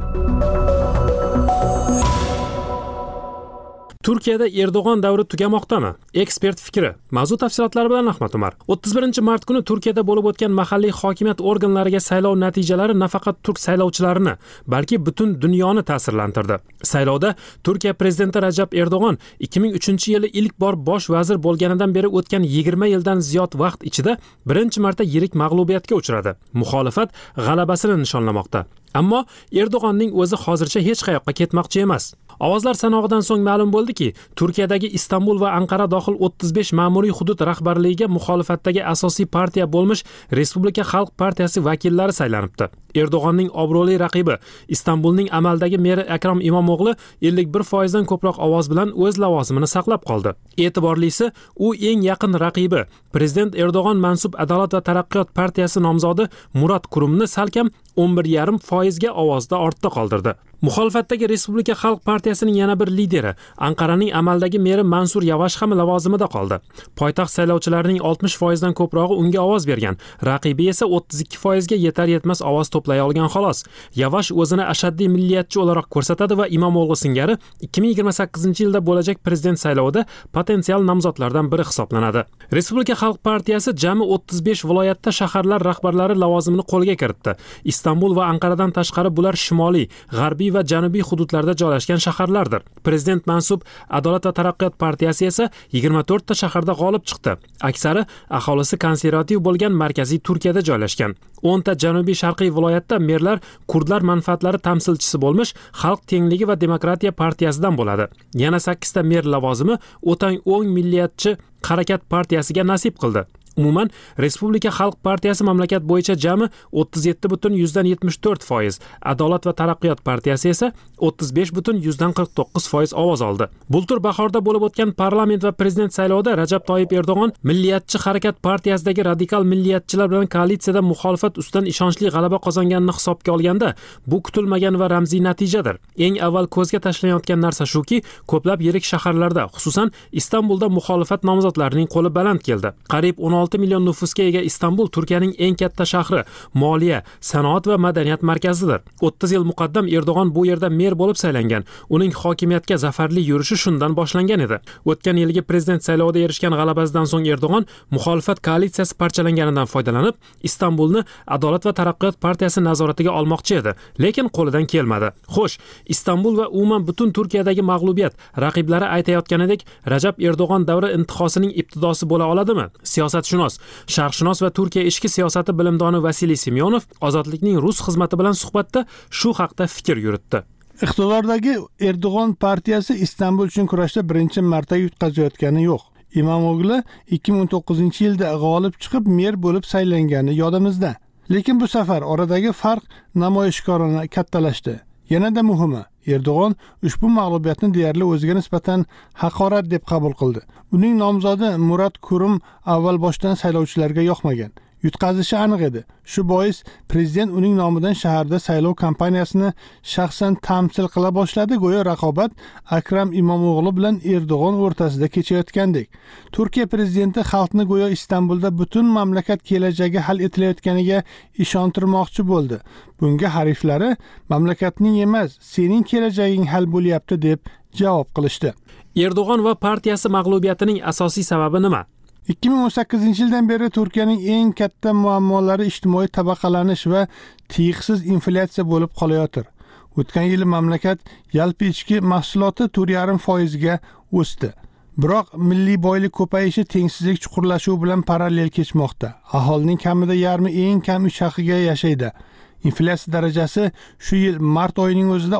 S3: Turkiyada Erdo'g'on davri tugamoqdami? Ekspert fikri. Mavzu tafsilotlari bilan Ahmad Umar. 31-mart kuni Turkiyada bo'lib o'tgan mahalliy hokimiyat organlariga saylov natijalari nafaqat turk saylovchilarini, balki butun dunyoni ta'sirlantirdi. Saylovda Turkiya prezidenti Rajab Erdo'g'on 2003-yili ilk bor bosh vazir bo'lganidan beri o'tgan 20 yildan ziyod vaqt ichida birinchi marta yirik mag'lubiyatga uchradi. Muxolifat g'alabasini nishonlamoqda. Ammo Erdo'g'onning o'zi hozircha hech qayoqqa ketmoqchi emas. Ovozlar sanog'idan so'ng ma'lum bo'ldiki, Turkiyadagi Istanbul va Anqara dohil 35 ma'muriy hudud rahbarligiga muxolifatdagi asosiy partiya bo'lmish Respublika Xalq partiyasi vakillari saylanibdi. Erdo'g'onning obro'li raqibi Istanbulning amaldagi meri Akrom Imomog'li 51% dan ko'proq ovoz bilan o'z lavozimini saqlab qoldi. E'tiborlisi, u eng yaqin raqibi prezident Erdo'g'on mansub Adolat va taraqqiyot partiyasi nomzodi Murat Kurumni salkam 11,5% ga ovozda ortda qoldirdi. Muxolifatdagi Respublika Xalq partiyasining yana bir lideri Anqaraning amaldagi meri Mansur Yavash ham lavozimida qoldi. Poytaxt saylovchilarining 60% dan ko'prog'i unga ovoz bergan. Raqibi esa 32% ga yetar yetmas ovoz to'play olgan xolos. Yavash o'zini ashaddiy milliyatchi o'laroq ko'rsatadi va Imomog'li singari 2028-yilda bo'lajak prezident saylovida potensial nomzodlardan biri hisoblanadi. Respublika Xalq partiyasi jami 35 viloyatda shaharlar rahbarlari lavozimini qo'lga kiritdi. Istanbul va Anqaradan tashqari bular shimoliy, g'arbiy va janubiy hududlarda joylashgan shaharlardir. Prezident mansub Adolat va taraqqiyot partiyasi esa 24 ta shaharda g'olib chiqdi. Aksari aholisi konservativ bo'lgan markaziy Turkiyada joylashgan. 10 ta janubiy sharqiy viloyatda merlar kurdlar manfaatlari tamsilchisi bo'lmish Xalq tengligi va demokratiya partiyasidan bo'ladi. Yana 8 ta mer lavozimi o'tang o'ng milliyatchi harakat partiyasiga nasib qildi. Umuman, Respublika Xalq partiyasi mamlakat bo'yicha jami 37,74%, Adolat va taraqqiyot partiyasi esa 35,49% ovoz oldi. Bultur bahorda bo'lib o'tgan parlament va prezident saylovida Rajab Toyib Erdo'g'on Milliyatchi harakat partiyasidagi radikal milliyatchilar bilan koalitsiyada muxolifat ustidan ishonchli g'alaba qozonganini hisobga olganda, bu kutilmagan va ramziy natijadir. Eng avval ko'zga tashlanayotgan narsa shuki, ko'plab yirik shaharlarda, xususan Istanbulda muxolifat nomzodlarining qo'li baland keldi. Qariyb 16 million nufusga ega Istanbul Turkiyaning eng katta shahri, moliya, sanoat va madaniyat markazidir. 30 yil muqaddam Erdo'g'on bu yerda mer bo'lib saylangan. Uning hokimiyatga zafarli yurishi shundan boshlangan edi. O'tgan yilgi prezident saylovida erishgan g'alabasidan so'ng Erdo'g'on muxolifat koalitsiyasi parchalanganidan foydalanib, Istanbulni Adolat va taraqqiyot partiyasi nazoratiga olmoqchi edi, lekin qo'lidan kelmadi. Xo'sh, Istanbul va umuman butun Turkiyadagi mag'lubiyat raqiblari aytayotganidek Rajab Erdo'g'on davri intihosining ibtidosi bo'la oladimi? Siyosat sharqshunos va Turkiya ichki siyosati bilimdoni Vasiliy Semyonov Ozodlikning rus xizmati bilan suhbatda shu haqda fikr yuritdi.
S4: Iqtidordagi Erdo'g'on partiyasi Istanbul uchun kurashda birinchi marta yutqazayotgani yo'q. İmamoğlu 2019-yilda g'olib chiqib mer bo'lib saylangani yodimizda. Lekin bu safar oradagi farq namoyishkorona kattalashdi. Yanada muhimi, Erdo'g'on ushbu mag'lubiyatni deyarli o'ziga nisbatan haqorat deb qabul qildi. Uning nomzodi Murat Kurum avval boshdan saylovchilarga yoqmagan. Yutqazishi aniq edi. Shu bois prezident uning nomidan shaharda saylov kampaniyasini shaxsan tamsil qila boshladi. Go'yo raqobat Akram İmamoğlu bilan Erdo'g'on o'rtasida kechayotgandek. Turkiya prezidenti xalqni go'yo Istanbulda butun mamlakat kelajagi hal etilayotganiga ishontirmoqchi bo'ldi. Bunga hariflari mamlakatning emas, sening kelajaging hal bo'lyapti deb javob qilishdi.
S3: Erdo'g'on va partiyasi mag'lubiyatining asosiy sababi nima?
S4: 2018-yildan beri Turkiyaning eng katta muammolari ijtimoiy tabaqalanish va tiyiqsiz inflyatsiya bo'lib qolayotir. O'tgan yil mamlakat yalpi ichki mahsuloti 4,5% ga o'sdi. Biroq milliy boylik ko'payishi tengsizlik chuqurlashuvi bilan parallel kechmoqda. Aholining kamida yarmi eng kam 3 haqiga yashaydi. Inflyatsiya darajasi shu yil mart oyining o'zida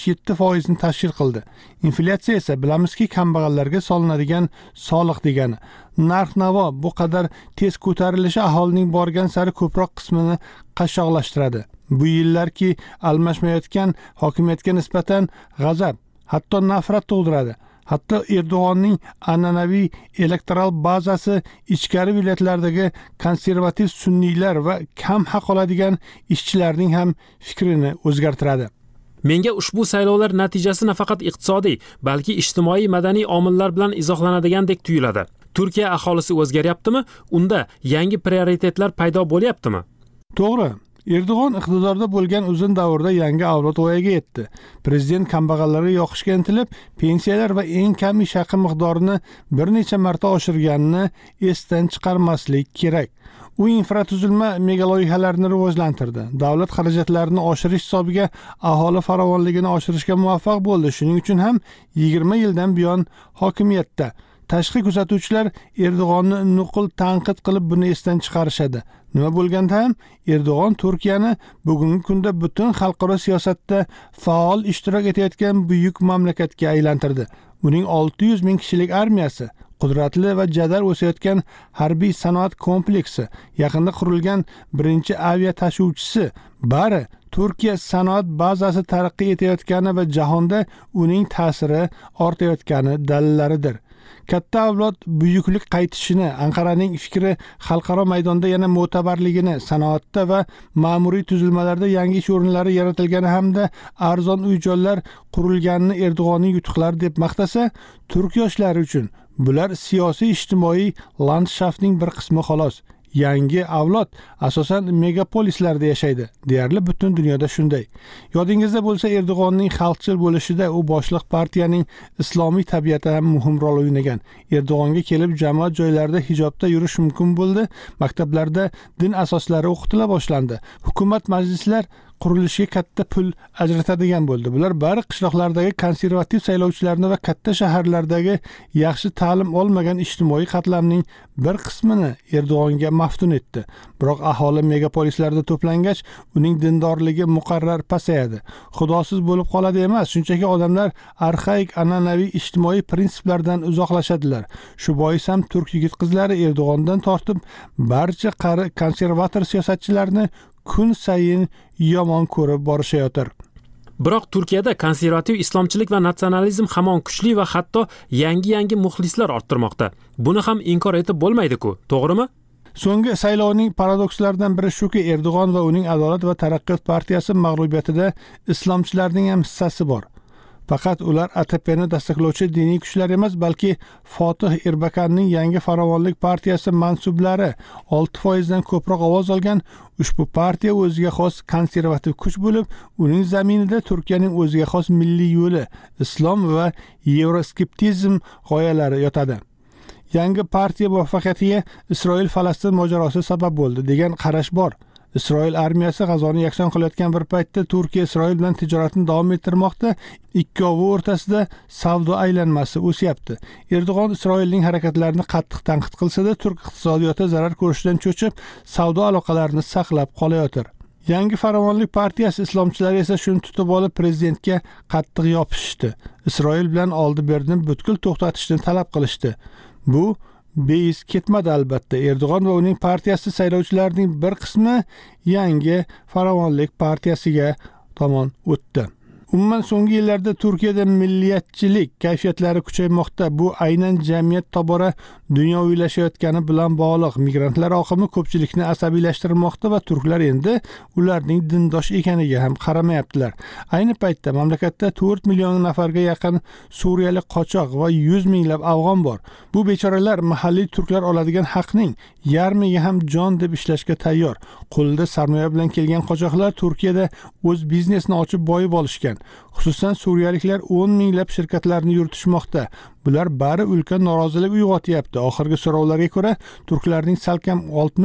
S4: 67% ni tashkil qildi. Inflyatsiya esa bilamizki kambag'allarga solinadigan soliq degani. Narx-navo bu qadar tez ko'tarilishi aholining borgan sari ko'proq qismini qashshoqlashtiradi. Bu yillarki almashmayotgan hokimiyatga nisbatan g'azab, hatto nafrat tug'diradi. Hatto Erdo'g'onning an'anaviy elektoral bazasi ichkari viloyatlardagi konservativ sunniylar va kam haq oladigan ishchilarning ham fikrini o'zgartiradi.
S3: Menga ushbu saylovlar natijasi nafaqat iqtisodiy, balki ijtimoiy madaniy omillar bilan izohlanadigan-dek tuyuladi. Turkiya aholisi o'zgaryaptimi? Unda yangi prioritetlar paydo bo'lyaptimi?
S4: To'g'ri. Erdo'g'on iqtidorda bo'lgan uzun davrda yangi avlod voyaga yetdi. Prezident kambag'allarga yoqishga intilib, pensiyalar va eng kam ish haqi miqdorini bir necha marta oshirganini esdan chiqarmaslik kerak. U infratuzilma megaloyihalarni rivojlantirdi. Davlat xarajatlarini oshirish hisobiga aholi farovonligini oshirishga muvaffaq bo'ldi. Shuning uchun ham 20 yildan buyon hokimiyatda. Tashqi kuzatuvchilar Erdo'g'onni nuqul tanqid qilib buni esdan chiqarishadi. Nima bo'lganda ham Erdo'g'on Turkiyani bugungi kunda butun xalqaro siyosatda faol ishtirok etayotgan buyuk mamlakatga aylantirdi. Uning 600 ming kishilik armiyasi, qudratli va jadal o'sayotgan harbiy sanoat kompleksi, yaqinda qurilgan birinchi avia tashuvchisi bari Turkiya sanoat bazasi taraqqiy etayotgani va jahonda uning ta'siri ortayotgani dalillaridir. Katta avlod buyuklik qaytishini, Anqaraning fikri xalqaro maydonda yana mo'tabarligini, sanoatda va ma'muriy tuzilmalarda yangi ish o'rinlari yaratilgani hamda arzon uy-joylar qurilganini Erdo'g'onning yutuqlari deb maqtasa, turk yoshlari uchun bular siyosiy ijtimoiy landshaftning bir qismi xolos. Yangi avlod asosan megapolislarda yashaydi. Deyarli butun dunyoda shunday. Yodingizda bo'lsa, Erdo'g'onning xalqchil bo'lishida u boshliq partiyaning islomiy tabiati ham muhim rol o'ynagan. Erdo'g'onga kelib jamoat joylarida hijobda yurish mumkin bo'ldi. Maktablarda din asoslari o'qitila boshlandi. Hukumat majlislar qurilishiga katta pul ajratadigan bo'ldi. Bular bari qishloqlardagi konservativ saylovchilarni va katta shaharlardagi yaxshi ta'lim olmagan ijtimoiy qatlamning bir qismini Erdo'g'onga maftun etdi. Biroq aholi megapolislarda to'plangach, uning dindorligi muqarrar pasayadi. Xudosiz bo'lib qoladi emas, shunchaki odamlar arxaik an'anaviy ijtimoiy prinsiplardan uzoqlashadilar. Shu bois ham turk yigit-qizlari Erdo'g'ondan tortib barcha qari konservator siyosatchilarni kun sayin yomon ko'rib borishayotir.
S3: Biroq Turkiyada konservativ islomchilik va natsionalizm hamon kuchli va hatto yangi muxlislar orttirmoqda. Buni ham inkor etib bo'lmaydi-ku, to'g'rimi?
S4: So'nggi saylovning paradokslaridan biri shuki, Erdo'g'on va uning Adolat va taraqqiyot partiyasi mag'lubiyatida islomchilarning ham hissasi bor. Faqat ular ATPni dastaklovchi diniy kuchlar emas, balki Fotih Erbakanning yangi farovonlik partiyasi mansublari 6% dan ko'proq ovoz olgan. Ushbu partiya o'ziga xos konservativ kuch bo'lib, uning zaminida Turkiyaning o'ziga xos milliy yo'li, islom va yevroskeptizm g'oyalari yotadi. Yangi partiya muvaffaqiyatiga Isroil-Falastin mojarosi sabab bo'ldi degan qarash bor. Isroil armiyasi G'azoni yakson qilayotgan bir paytda Turkiya Isroil bilan tijoratni davom ettirmoqda. Ikkovi o'rtasida savdo aylanmasi o'syapti. Erdo'g'on Isroilning harakatlarini qattiq tanqid qilsa-da, turk iqtisodiyoti zarar ko'rishdan cho'chib, savdo aloqalarini saqlab qolayotir. Yangi farovonlik partiyasi islomchilari esa shuni tutib olib prezidentga qattiq yopishishdi. Isroil bilan oldi-berni butkul to'xtatishni talab qilishdi. Bu beis ketmadi albatta. Erdo'g'on va uning partiyasi saylovchilarining bir qismi yangi farovonlik partiyasiga tomon o'tdi. Umuman so'nggi yillarda Turkiyada milliyatchilik kayfiyatlari kuchaymoqda. Bu aynan jamiyat tobora dunyoviylashayotgani bilan bog'liq. Migrantlar oqimi ko'pchilikni asabiylashtirmoqda va turklar endi ularning dindosh ekaniga ham qaramayaptilar. Ayni paytda mamlakatda 4 million nafarga yaqin suriyalik qochoq va 100 minglab afg'on bor. Bu bechoralar mahalliy turklar oladigan haqning yarmiga ham jon deb ishlashga tayyor. Qo'lida sarmoya bilan kelgan qochoqlar Turkiyada o'z biznesini ochib boyib olishgan. Xususan suriyaliklar 10 minglab shirkatlarni yuritishmoqda. Bular bari ulkan norozilik uyg'otyapti. Oxirgi so'rovlarga ko'ra, turklarning salkam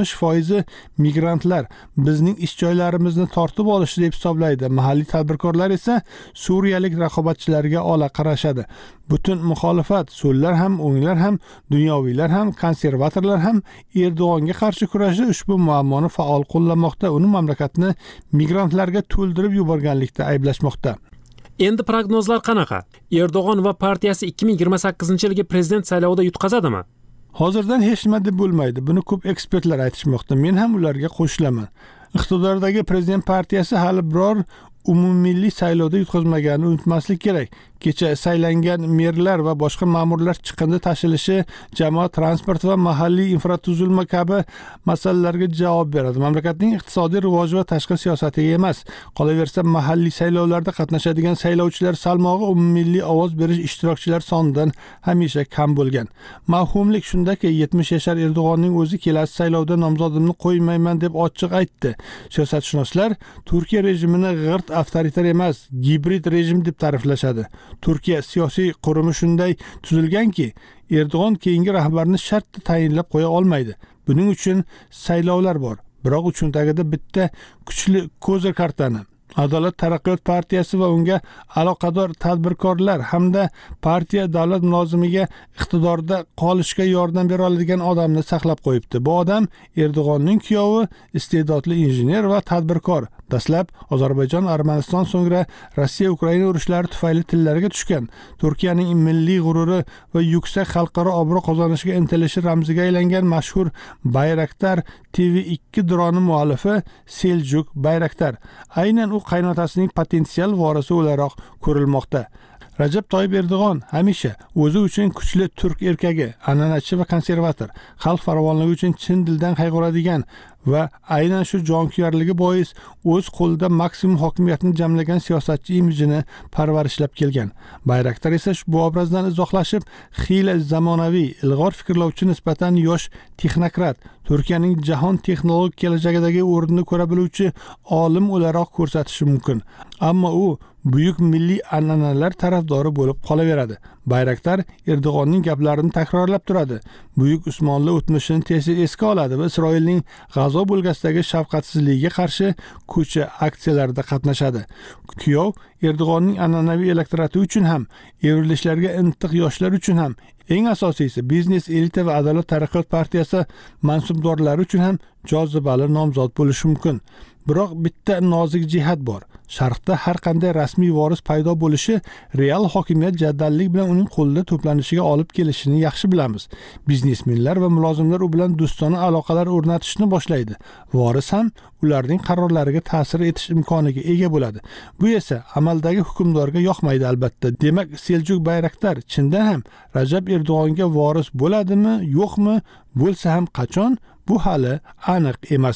S4: 60% migrantlar bizning ish joylarimizni tortib olishi deb hisoblaydi. Mahalliy tadbirkorlar esa suriyalik raqobatchilarga ola qarashadi. Butun muxolifat, so'llar ham, o'nglar ham, dunyoviylar ham, konservatorlar ham Erdo'g'onga qarshi kurashda ushbu muammoni faol qo'llamoqda. Uni mamlakatni migrantlarga to'ldirib yuborganlikda ayblashmoqda.
S3: Endi prognozlar qanaqa? Erdo'g'on va partiyasi 2028-yilgi prezident saylovida yutqazadimi?
S4: Hozirdan hech nima deb bo'lmaydi. Buni ko'p ekspertlar aytishmoqda. Men ham ularga qo'shilaman. Iqtidordagi prezident partiyasi hali biror umummilliy saylovda yutqazmaganini unutmaslik kerak. Kecha saylangan merlar va boshqa ma'murlar chiqindi tashilishi, jamoat transport va mahalliy infratuzilma kabi masalalarga javob beradi. Mamlakatning iqtisodiy rivoji va tashqi siyosatiga emas. Qolaversa, mahalliy saylovlarda qatnashadigan saylovchilar salmog'i umummilliy ovoz berish ishtirokchilar sonidan hamisha kam bo'lgan. Mavhumlik shundaki, 70 yashar Erdo'g'onning o'zi kelasi saylovda nomzodimni qo'ymayman deb ochiq aytdi. Siyosatshunoslar Turkiya rejimini g'irt avtoritar emas, gibrid rejim deb ta'riflashadi. Turkiya siyosiy qurumi shunday tuzilganki, Erdo'g'on keyingi rahbarni shartda tayinlab qo'ya olmaydi. Buning uchun saylovlar bor. Biroq uchun tagida bitta kuchli ko'zir kartani Adolat taraqqiyot partiyasi va unga aloqador tadbirkorlar hamda partiya davlat mulozimiga iqtidorda qolishga yordam bera oladigan odamni saqlab qo'yibdi. Bu odam Erdo'g'onning kuyovi, iste'dodli injener va tadbirkor. Dastlab Ozarbayjon, Armaniston, so'ngra Rossiya-Ukraina urushlari tufayli tillariga tushgan. Turkiyaning milliy g'ururi va yuksak xalqaro obro' qozonishiga intilishi ramziga aylangan mashhur Bayraktar TV2 droni muallifi Seljuk Bayraktar. Aynan u qaynotasining potensial vorisi o'laroq ko'rilmoqda. Rajab Toyyib Erdo'g'on hamisha o'zi uchun kuchli turk erkagi, an'anachi va konservator, xalq farovonligi uchun chin dildan qayg'uradigan va aynan shu jonkuyarligi bois o'z qo'lida maksimum hokimiyatni jamlagan siyosatchi imijini parvarishlab kelgan. Bayraktar esa bu obrazdan izohlashib, xiyla zamonaviy, ilg'or fikrlovchi nisbatan yosh texnokrat, Turkiyaning jahon texnologik kelajagidagi o'rnini ko'ra biluvchi olim o'laroq ko'rsatishi mumkin. Ammo u buyuk milliy an'analar tarafdori bo'lib qolaveradi. Bayraktar Erdo'g'onning gaplarini takrorlab turadi. Buyuk Usmonli o'tmishini tez esga oladi va Isroilning G'azo bo'lgasidagi shafqatsizligiga qarshi ko'cha aksiyalarida qatnashadi. Kuyov Erdo'g'onning an'anaviy elektorati uchun ham, evrilishlarga intiq yoshlar uchun ham, eng asosiysi biznes elita va Adolat taraqqiyot partiyasi mansubdorlari uchun ham jozibali nomzod bo'lishi mumkin. Biroq bitta nozik jihat bor. Sharqda har qanday rasmiy voris paydo bo'lishi real hokimiyat jaddallik bilan uning qo'lida to'planishiga olib kelishini yaxshi bilamiz. Biznesmenlar va mulozimlar u bilan do'stona aloqalar o'rnatishni boshlaydi. Voris ham ularning qarorlariga ta'sir etish imkoniga ega bo'ladi. Bu esa amaldagi hukmdorga yoqmaydi albatta. Demak, Seljuk Bayraktar chindan ham Rajab Erdo'g'onga voris bo'ladimi, yo'qmi? Bo'lsa ham qachon? Bu hali aniq emas.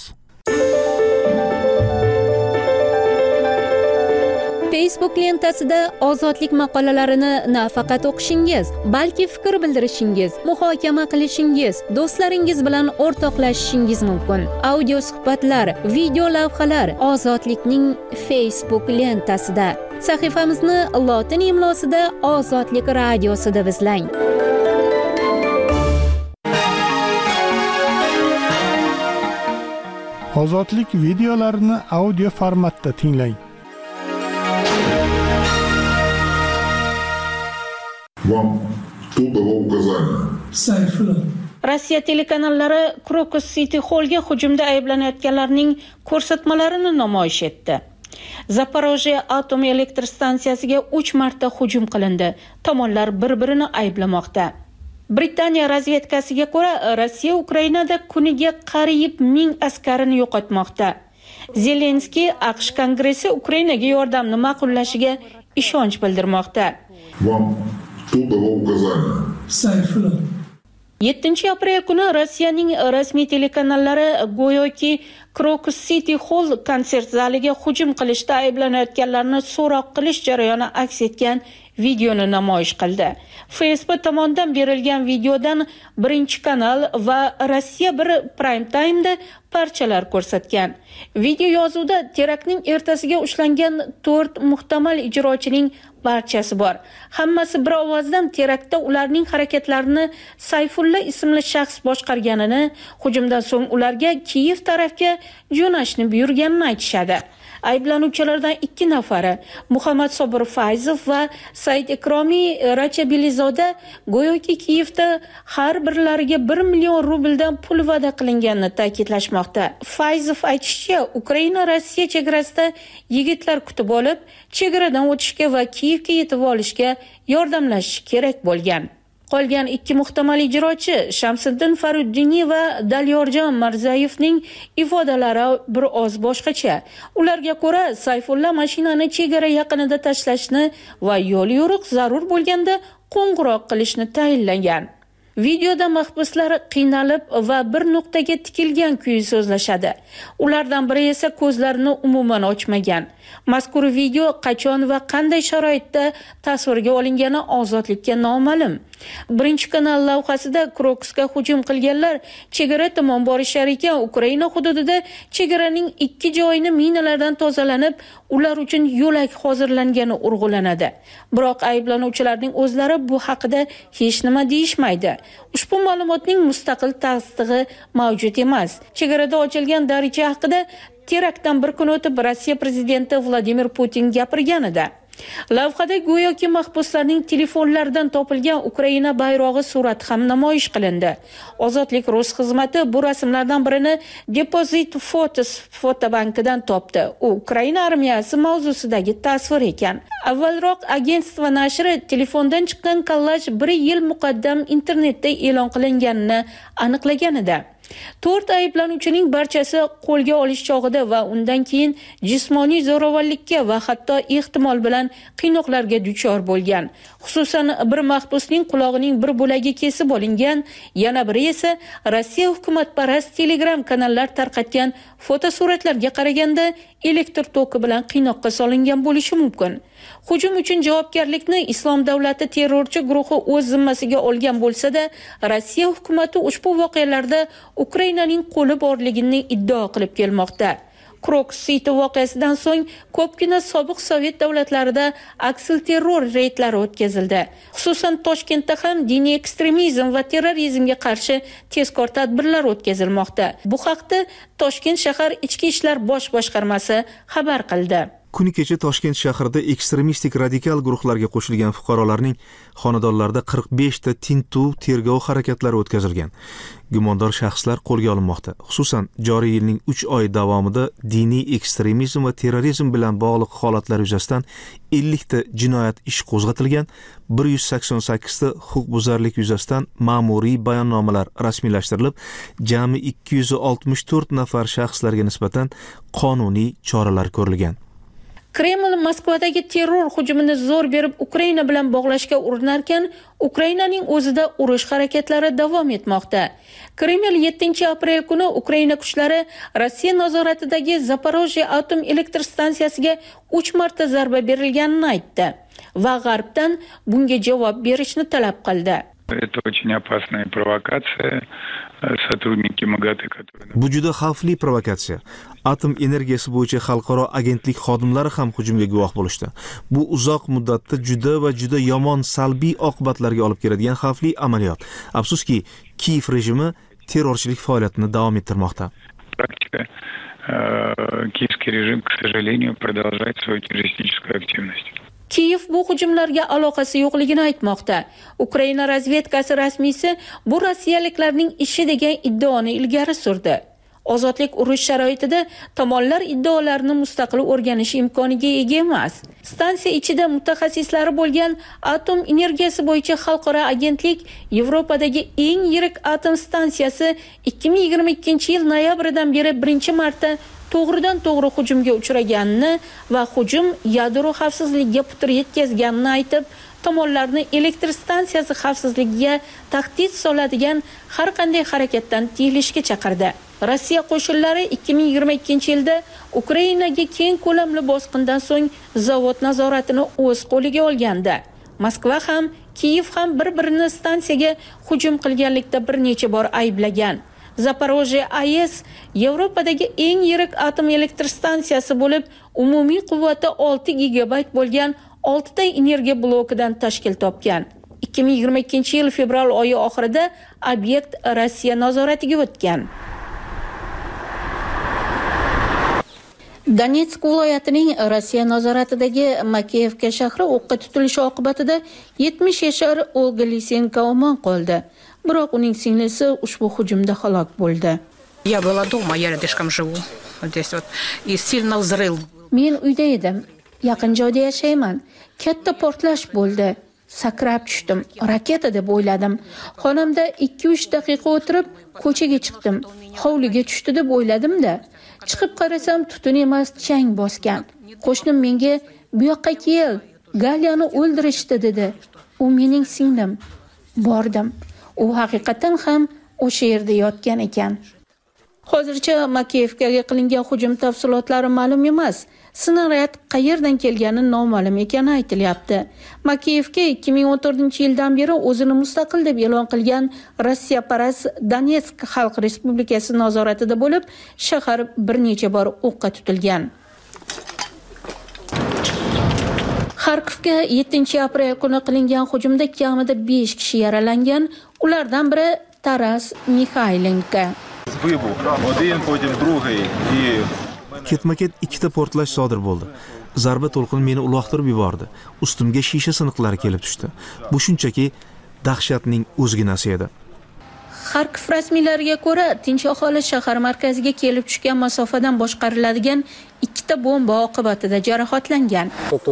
S11: Facebook lentasida ozodlik maqolalarini nafaqat o'qishingiz, balki fikr bildirishingiz, muhokama qilishingiz, do'stlaringiz bilan o'rtoqlashishingiz mumkin. Audio suhbatlar, video lavhalar Ozodlikning Facebook lentasida. Sahifamizni lotin imlosida Ozodlik radiosida izlang.
S4: Ozodlik videolarini audio formatda tinglang.
S5: Вам кто давал указания?
S11: Sayfullo. Rossiya telekanallari Crocus City Hallga hujumda ayblanayotganlarning ko'rsatmalarini namoyish etdi. Zaporojye atom elektr stansiyasiga 3 marta hujum qilindi. Tomonlar bir-birini ayblamoqda. Britaniya razvedkasiga ko'ra, Rossiya Ukrainada kuniga qariyb 1000 askarini yo'qotmoqda. Zelenskiy AQSh Kongressi Ukrainaga yordamni ma'qullashiga ishonch bildirmoqda.
S5: Вам кто давал указания?
S11: Sayfullo. 7 aprel kuni Rossiyaning rasmiy telekanallari go'yoki Crocus City Hall konsert zaliga hujum qilishda ayblanayotganlarni so'roq qilish jarayoni aks etgan videoni namoyish qildi. Facebook tomonidan berilgan videodan Birinchi kanal va Rossiya 1 Prime Time'da parchalar ko'rsatgan. Video yozuvda teraktning ertasiga ushlangan 4 muhtamal ijrochining barchasi bor. Hammasi bir ovozdan teraktda ularning harakatlarini Sayfulla ismli shaxs boshqarganini, hujumdan so'ng ularga Kiyev tarafga jo'nashni buyurganini aytishadi. Ayblanuvchilardan 2 nafari Muhammad Sobir Fayzov va Said Ikromiy Rachabilizoda go'yoki Kiyevda har birlariga 1 million rubldan pul va'da qilinganini ta'kidlashmoqda. Fayzov aytishicha, Ukraina Rossiya chegarasida yigitlar kutib olib, chegaradan o'tishga va Kiyevga yetib olishga yordamlashishi kerak bo'lgan. Qolgan 2 muhtamal ijrochi Shamsiddin Faruddiniy va Dalyorjon Mirzayevning ifodalari bir oz boshqacha. Ularga ko'ra, Sayfulla mashinani chegara yaqinida tashlashni va yo'l yo'riq zarur bo'lganda qo'ng'iroq qilishni tayinlagan. Videoda mahbuslar qiynalib va bir nuqtaga tikilgan kuyi so'zlashadi. Ulardan biri esa ko'zlarini umuman ochmagan. Mazkur video qachon va qanday sharoitda tasvirga olingani ozodlikka noma'lum. Birinchi kanal lavhasida Crocusga hujum qilganlar chegara tomon borishar ekan, Ukraina hududida chegaraning 2 joyini minalardan tozalanib, ular uchun yo'lak hozirlangani urg'ulanadi. Biroq ayblanuvchilarning o'zlari bu haqida hech nima deyishmaydi. Ushbu ma'lumotning mustaqil tasdig'i mavjud emas. Chegarada ochilgan daricha haqida teraktdan bir kun o'tib Rossiya prezidenti Vladimir Putin gapirgan edi. Lavhada go'yoki mahbuslarning telefonlaridan topilgan Ukraina bayrog'i surati ham namoyish qilindi. Ozodlik Rus xizmati bu rasmlardan birini Deposit Photos fotobankidan topdi. U Ukraina armiyasi mavzusidagi tasvir ekan. Avvalroq agentство nashri telefondan chiqqan kollaj 1 yil muqaddam internetda e'lon qilinganini aniqlagan edi. 4 ayblanuvchining barchasi qo'lga olish chog'ida va undan keyin jismoniy zo'ravonlikka va hatto ehtimol bilan qiynoqlarga duchor bo'lgan. Xususan, bir mahbusning qulog'ining bir bo'lagi kesib olingan, yana biri esa Rossiya hukumatparast Telegram kanallar tarqatgan fotosuratlarga qaraganda elektr toki bilan qiynoqqa solingan bo'lishi mumkin. Hujum uchun javobgarlikni Islom davlati terrorchi guruhi o'z zimmasiga olgan bo'lsa-da, Rossiya hukumatı ushbu voqealarda Ukrainaning qo'li borligini iddao qilib kelmoqda. Crocus City voqeasidan so'ng ko'pgina sobiq Sovet davlatlarida aksil terror reydlari o'tkazildi. Xususan Toshkentda ham diniy ekstremizm va terrorizmga qarshi tezkor tadbirlar o'tkazilmoqda. Bu haqda Toshkent shahar Ichki ishlar bosh boshqarmasi xabar qildi.
S7: Kuni kecha Toshkent shahrida ekstremistik radikal guruhlarga qo'shilgan fuqarolarning xonadonlarida 45 ta tintuv tergov harakatlari o'tkazilgan. Gumondor shaxslar qo'lga olinmoqda. Xususan, joriy yilning 3 oy davomida diniy ekstremizm va terrorizm bilan bog'liq holatlar yuzasidan 50 ta jinoyat ish qo'zg'atilgan, 188 ta huquqbuzarlik yuzasidan ma'muriy bayonnomalar rasmiylashtirilib, jami 264 nafar shaxslarga nisbatan qonuniy choralar ko'rilgan.
S11: Kreml Moskvadagi terror hujumini zo'r berib Ukraina bilan bog'lashga urinarkan, Ukrainaning o'zida urush harakatlari davom etmoqda. Kreml 7 aprel kuni Ukraina kuchlari Rossiya nazoratidagi Zaporojye atom elektr stansiyasiga 3 marta zarba berilganini aytdi va G'arbdan bunga javob berishni talab qildi.
S6: Это очень опасная провокация. Сотрудники МАГАТЭ, которые...
S7: Bu juda xavfli provokatsiya. Atom energiyasi bo'yicha xalqaro agentlik xodimlari ham hujumga guvoh bo'lishdi. Bu uzoq muddatda juda yomon salbiy oqibatlarga olib keladigan xavfli amaliyot. Afsuski, Kiyev rejimi terrorchilik faoliyatini davom ettirmoqda.
S6: Практика киевский режим, к сожалению, продолжает свою террористическую активность.
S11: Kiyev bu hujumlarga aloqasi yo'qligini aytmoqda. Ukraina razvedkasi rasmiysi bu rossiyaliklarning ishi degan iddaoni ilgari surdi. Ozodlik urush sharoitida tomonlar iddaolarini mustaqil o'rganish imkoniga ega emas. Stansiya ichida mutaxassislari bo'lgan atom energiyasi bo'yicha xalqaro agentlik Yevropadagi eng yirik atom stansiyasi 2022-yil noyabridan beri birinchi marta to'g'ridan-to'g'ri hujumga uchraganini va hujum yadro xavfsizligiga putur yetkazganini aytib, tomonlarni elektr stansiyasi xavfsizligiga tahdid soladigan har qanday harakatdan tiyilishga chaqirdi. Rossiya qo'shinlari 2022-yilda Ukrainaga keng ko'lamli bosqindan so'ng zavod nazoratini o'z qo'liga olgandi. Moskva ham, Kiyev ham bir-birini stansiyaga hujum qilganlikda bir necha bor ayblagan. Zaporojye AES Yevropadagi eng yirik atom elektr stansiyasi bo'lib, umumiy quvvati 6 gigabayt bo'lgan 6 ta energiya blokidan tashkil topgan. 2022-yil fevral oyi oxirida obyekt Rossiya nazoratiga o'tgan. Donetsk viloyatining Rossiya nazoratidagi Makeyevka shahri o'qqa tutilishi oqibatida 70 yashar Olga Lisenko omon qoldi. Biroq uning singlisi ushbu hujumda halok bo'ldi.
S8: Я была дома, я рядышком живу. Здесь вот и сильно взрыв.
S11: Men uyda edim. Yaqin joyda yashayman. Katta portlash bo'ldi. Sakrab tushdim. Raketa deb o'yladim. Xonamda 2-3 daqiqa o'tirib, ko'chaga chiqdim. Hovliga tushdi deb o'yladim-da. Chiqib qarasam, tutun emas, chang bosgan. Qo'shnim menga "Bu yoqqa kel, Galyani o'ldirishdi" dedi. U mening singlim. Bordim. U haqiqatan ham o'sha yerda yotgan ekan. Hozircha Makeyevkaga qilingan hujum tafsilotlari ma'lum emas. Snaryad qayerdan kelgani noma'lum ekani aytilyapti. Makeyevka 2014-yildan beri o'zini mustaqil deb e'lon qilgan Rossiyaparast Donetsk Xalq Respublikasi nazoratida bo'lib, shahar bir necha bor o'qqa tutilgan. Xarkovga 7-aprel kuni qilingan hujumda kamida 5 kishi yaralangan, ulardan biri Taras Mikhaylenko.
S7: Ketma-ket ikkita portlash sodir bo'ldi. Zarba to'lqini meni uloqtirib yubordi. Ustimga shisha siniqlari kelib tushdi. Bu shunchaki dahshatning o'zginasi edi.
S11: Xarkov rasmiylariga ko'ra, tinch aholi shahar markaziga kelib tushgan masofadan boshqariladigan ikkita bomba oqibatida jarohatlangan.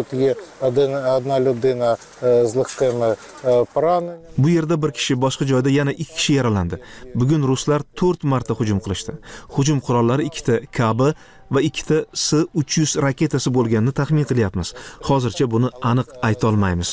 S7: Bu yerda bir kishi, boshqa joyda yana 2 kishi yaralandi. Bugun ruslar 4 marta hujum qilishdi. Hujum qurollari 2 ta KB va 2 ta S-300 raketasi bo'lganini taxmin qilyapmiz. Hozircha buni aniq ayta olmaymiz.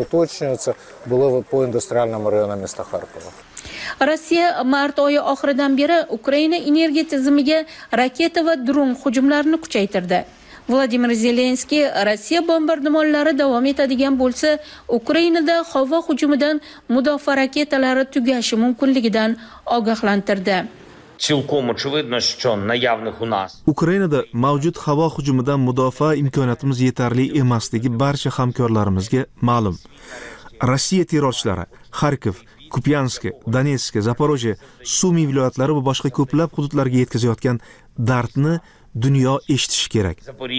S11: Rossiya mart oyi oxiridan beri Ukraina energiya tizimiga raketa va dron hujumlarini kuchaytirdi. Vladimir Zelenskiy Rossiya bombardimonlari davom etadigan bo'lsa, Ukrainada havo hujumidan mudofaa raketalari tugashi mumkinligidan ogohlantirdi.
S7: Ukrainada mavjud havo hujumidan mudofaa imkoniyatimiz yetarli emasligi barcha hamkorlarimizga ma'lum. Rossiya terrorchilari Xarkov, Kupyansk, Donetsk, Zaporojye, Sumi viloyatlari va boshqa ko'plab hududlarga yetkazayotgan dardni dunyo eshitishi kerak.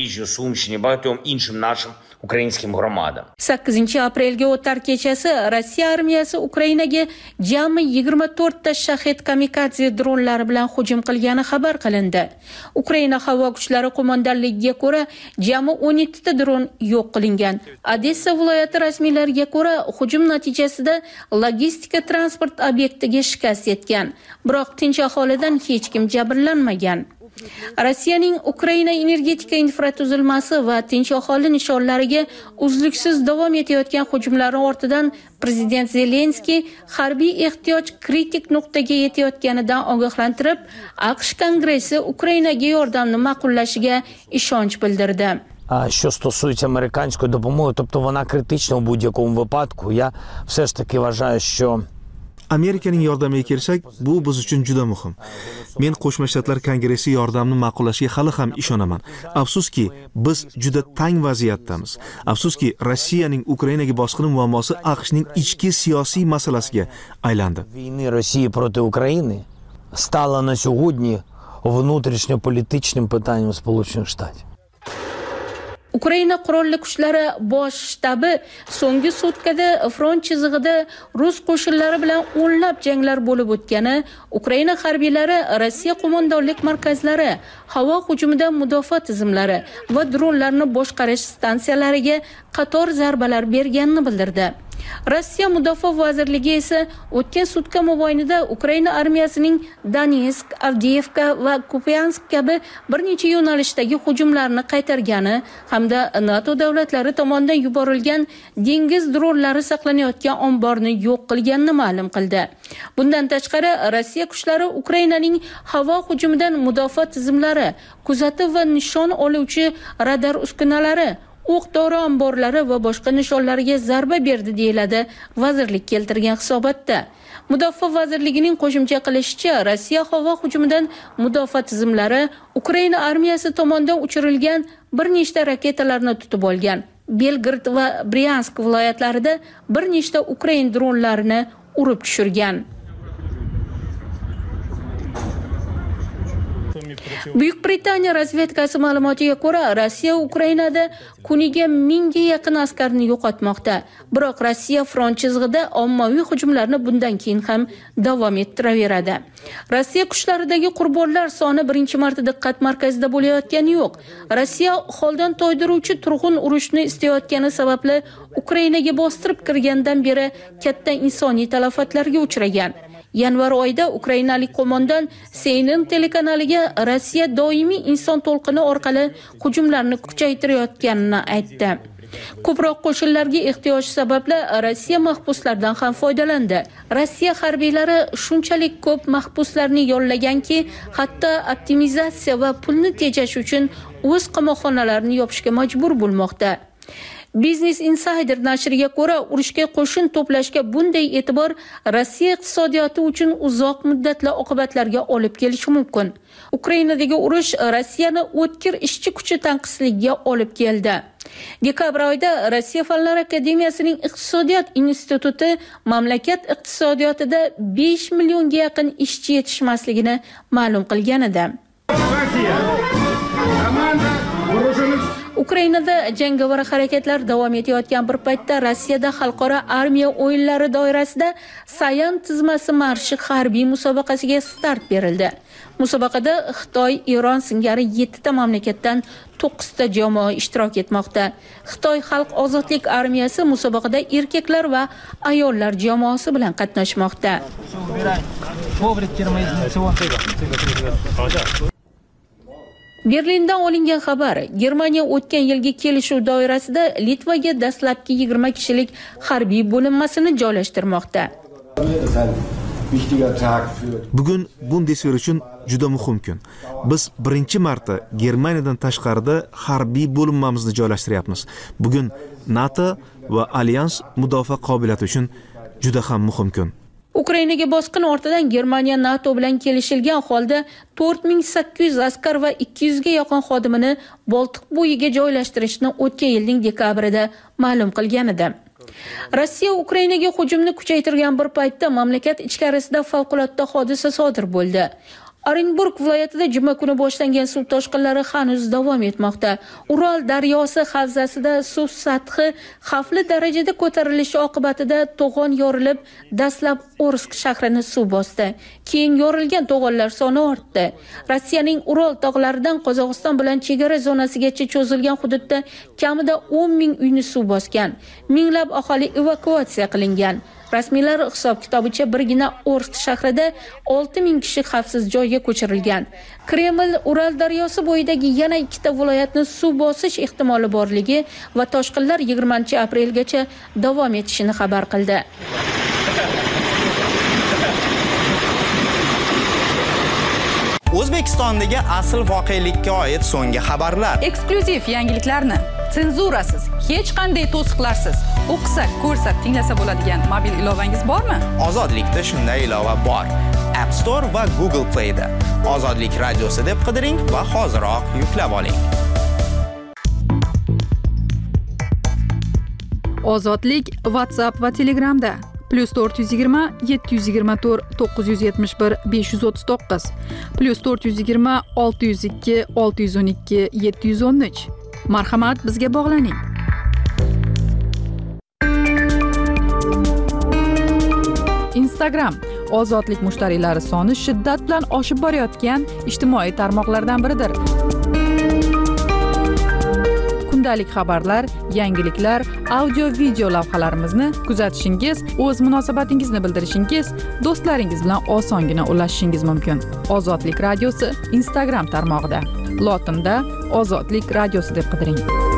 S11: 8-aprelga o'tar kechasi Rossiya armiyasi Ukrainaga jami 24 ta Shahed kamikadze dronlari bilan hujum qilgani xabar qilindi. Ukraina havo kuchlari qo'mondonligiga ko'ra, jami 17 ta dron yo'q qilingan. Odessa viloyati rasmiylariga ko'ra, hujum natijasida logistika transport obyektiga shikast yetgan. Biroq tinch aholidan hech kim jabrlanmagan. Rossiyaning Ukraina energetika infratuzilmasi va tinch aholi nishonlariga uzluksiz davom etayotgan hujumlari ortidan prezident Zelenskiy harbiy ehtiyoj kritik nuqtaga yetayotganidan ogohlantirib, AQSh Kongressi Ukrainaga yordamni ma'qullashiga ishonch bildirdi.
S9: Що стосується американської допомоги, тобто вона критична у будь-якому випадку, я все ж таки вважаю, що
S7: Amerikaning yordamiga kelsak, bu biz uchun juda muhim. Men Qo'shma Shtatlar Kongressi yordamni ma'qullashiga hali ham ishonaman. Afsuski, biz juda tang vaziyatdamiz. Afsuski, Rossiyaning Ukrainaga bosqini muammosi AQShning ichki siyosiy masalasiga aylandi.
S9: Війни Росії проти України стала на сьогодні внутрішньополітичним питанням Сполучених Штатів.
S11: Ukraina qurolli kuchlari bosh shtabi so'nggi sutkada front chizig'ida rus qo'shinlari bilan o'nlab janglar bo'lib o'tgani, Ukraina harbiylari Rossiya qo'mondonlik markazlari, havo hujumidan mudofaa tizimlari va dronlarni boshqarish stansiyalariga qator zarbalar berganini bildirdi. Rossiya Mudofaa vazirligi esa o'tgan sutka mobaynida Ukraina armiyasining Donetsk, Avdiivka va Kupiansk kabi bir necha yo'nalishdagi hujumlarni qaytargani hamda NATO davlatlari tomonidan yuborilgan dengiz dronlari saqlanayotgan omborni yo'q qilganini ma'lum qildi. Bundan tashqari, Rossiya kuchlari Ukrainaning havo hujumidan mudofaa tizimlari, kuzatuv va nishon oluvchi radar uskunalari, o'q-dori omborlari va boshqa nishonlarga zarba berdi deyiladi vazirlik keltirgan hisobotda. Mudofaa vazirligining qo'shimcha qilishicha, Rossiya havo hujumidan mudofaa tizimlari Ukraina armiyasi tomonidan uchirilgan bir nechta raketalarni tutib olgan. Belgrad va Bryansk viloyatlarida bir nechta Ukraina dronlarini urib tushirgan. Buyuk Britaniya razvedkasi ma'lumotiga ko'ra, Rossiya Ukrainada kuniga 1000 ga yaqin askarni yo'qotmoqda. Biroq Rossiya front chizig'ida ommaviy hujumlarni bundan keyin ham davom ettiraveradi. Rossiya kuchlaridagi qurbonlar soni birinchi marta diqqat markazida bo'layotgani yo'q. Rossiya holdan toydiruvchi turg'un urushni istayotgani sababli Ukrainaga bostirib kirgandan beri katta insoniy talafotlarga uchragan. Yanvar oyida ukrainalik qo'mondon CNN telekanaliga Rossiya doimiy inson to'lqini orqali hujumlarni kuchaytirayotganini aytdi. Ko'proq qo'shinlarga ehtiyoj sababli Rossiya mahbuslardan ham foydalandi. Rossiya harbiylari shunchalik ko'p mahbuslarni yollaganki, hatto optimizatsiya va pulni tejash uchun o'z qamoqxonalarini yopishga majbur bo'lmoqda. Business Insider nashriga ko'ra, urushga qo'shin to'plashga bunday e'tibor Rossiya iqtisodiyoti uchun uzoq muddatli oqibatlarga olib kelishi mumkin. Ukrainadagi urush Rossiyani o'tkir ishchi kuchi tanqisligiga olib keldi. Dekabr oyida Rossiya Fanlar akademiyasining iqtisodiyot instituti mamlakat iqtisodiyotida 5 millionga yaqin ishchi yetishmasligini ma'lum qilgan edi. Ukrainada jangovar harakatlar davom etayotgan bir paytda Rossiyada xalqaro armiya o'yinlari doirasida Sayan tizmasi marshi harbiy musobaqasiga start berildi. Musobaqada Xitoy, Eron singari 7 ta mamlakatdan 9 ta jamoa ishtirok etmoqda. Xitoy Xalq ozodlik armiyasi musobaqada erkaklar va ayollar jamoasi bilan qatnashmoqda. Berlindan olingan xabar: Germaniya o'tgan yilgi kelishuv doirasida Litvaga dastlabki 20 kishilik harbiy bo'linmasini joylashtirmoqda.
S7: Bugun Bundeswehr uchun juda muhim kun. Biz birinchi marta Germaniyadan tashqarida harbiy bo'linmamizni joylashtiryapmiz. Bugun NATO va Alyans mudofaa qobiliyati uchun juda ham muhim kun.
S11: Ukrainaga bosqin ortidan Germaniya NATO bilan kelishilgan holda 4800 askar va 200 ga yaqin xodimini Boltiq bo'yiga joylashtirishni o'tgan yilning dekabrida ma'lum qilgan edi. Rossiya Ukrainaga hujumni kuchaytirgan bir paytda mamlakat ichkarisida favqulodda hodisa sodir bo'ldi. Orenburg viloyatida juma kuni boshlangan suv toshqinlari hanuz davom etmoqda. Ural daryosi havzasida suv sathi xavfli darajada ko'tarilishi oqibatida to'g'on yorilib, dastlab Orsk shahrini suv bosdi. Keyin yorilgan to'g'onlar soni ortdi. Rossiyaning Ural tog'laridan Qozog'iston bilan chegara zonasigacha cho'zilgan hududda kamida 10 ming uyni suv bosgan. Minglab aholi evakuatsiya qilingan. Rasmiylar hisob-kitobicha birgina Orsk shahrida 6000 kishi xavfsiz joyga ko'chirilgan. Kreml Ural daryosi bo'yidagi yana 2 ta viloyatni suv bosish ehtimoli borligi va toshqinlar 20-aprelgacha davom etishini xabar qildi.
S21: O'zbekistondagi asl voqelikka oid so'nggi xabarlar.
S22: Eksklyuziv yangiliklarni, senzurasiz, hech qanday to'siqlarsiz, o'qisa, ko'rsa, tinglasa bo'ladigan mobil ilovangiz bormi?
S21: Ozodlikda shunday ilova bor. App Store va Google Play da. Ozodlik radiosi deb qidiring va hoziroq yuklab oling.
S2: Ozodlik WhatsApp va Telegramda. +420 724 971 539 +420 602 612 713. Marhamat, bizga bog'laning. Instagram ozodlik mushtariylari soni shiddat bilan oshib borayotgan ijtimoiy tarmoqlardan biridir. Kundalik xabarlar, yangiliklar, audio video lavhalarimizni kuzatishingiz, o'z munosabatingizni bildirishingiz, do'stlaringiz bilan osongina ulashishingiz mumkin. Ozodlik radiosi Instagram tarmog'ida. Lotinda Ozodlik radiosi deb qidiring.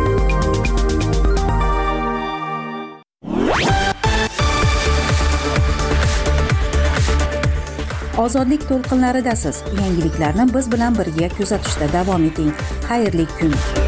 S1: Ozodlik to'lqinlaridasiz. Yangiliklarni biz bilan birga kuzatishda davom eting. Xayrli kun.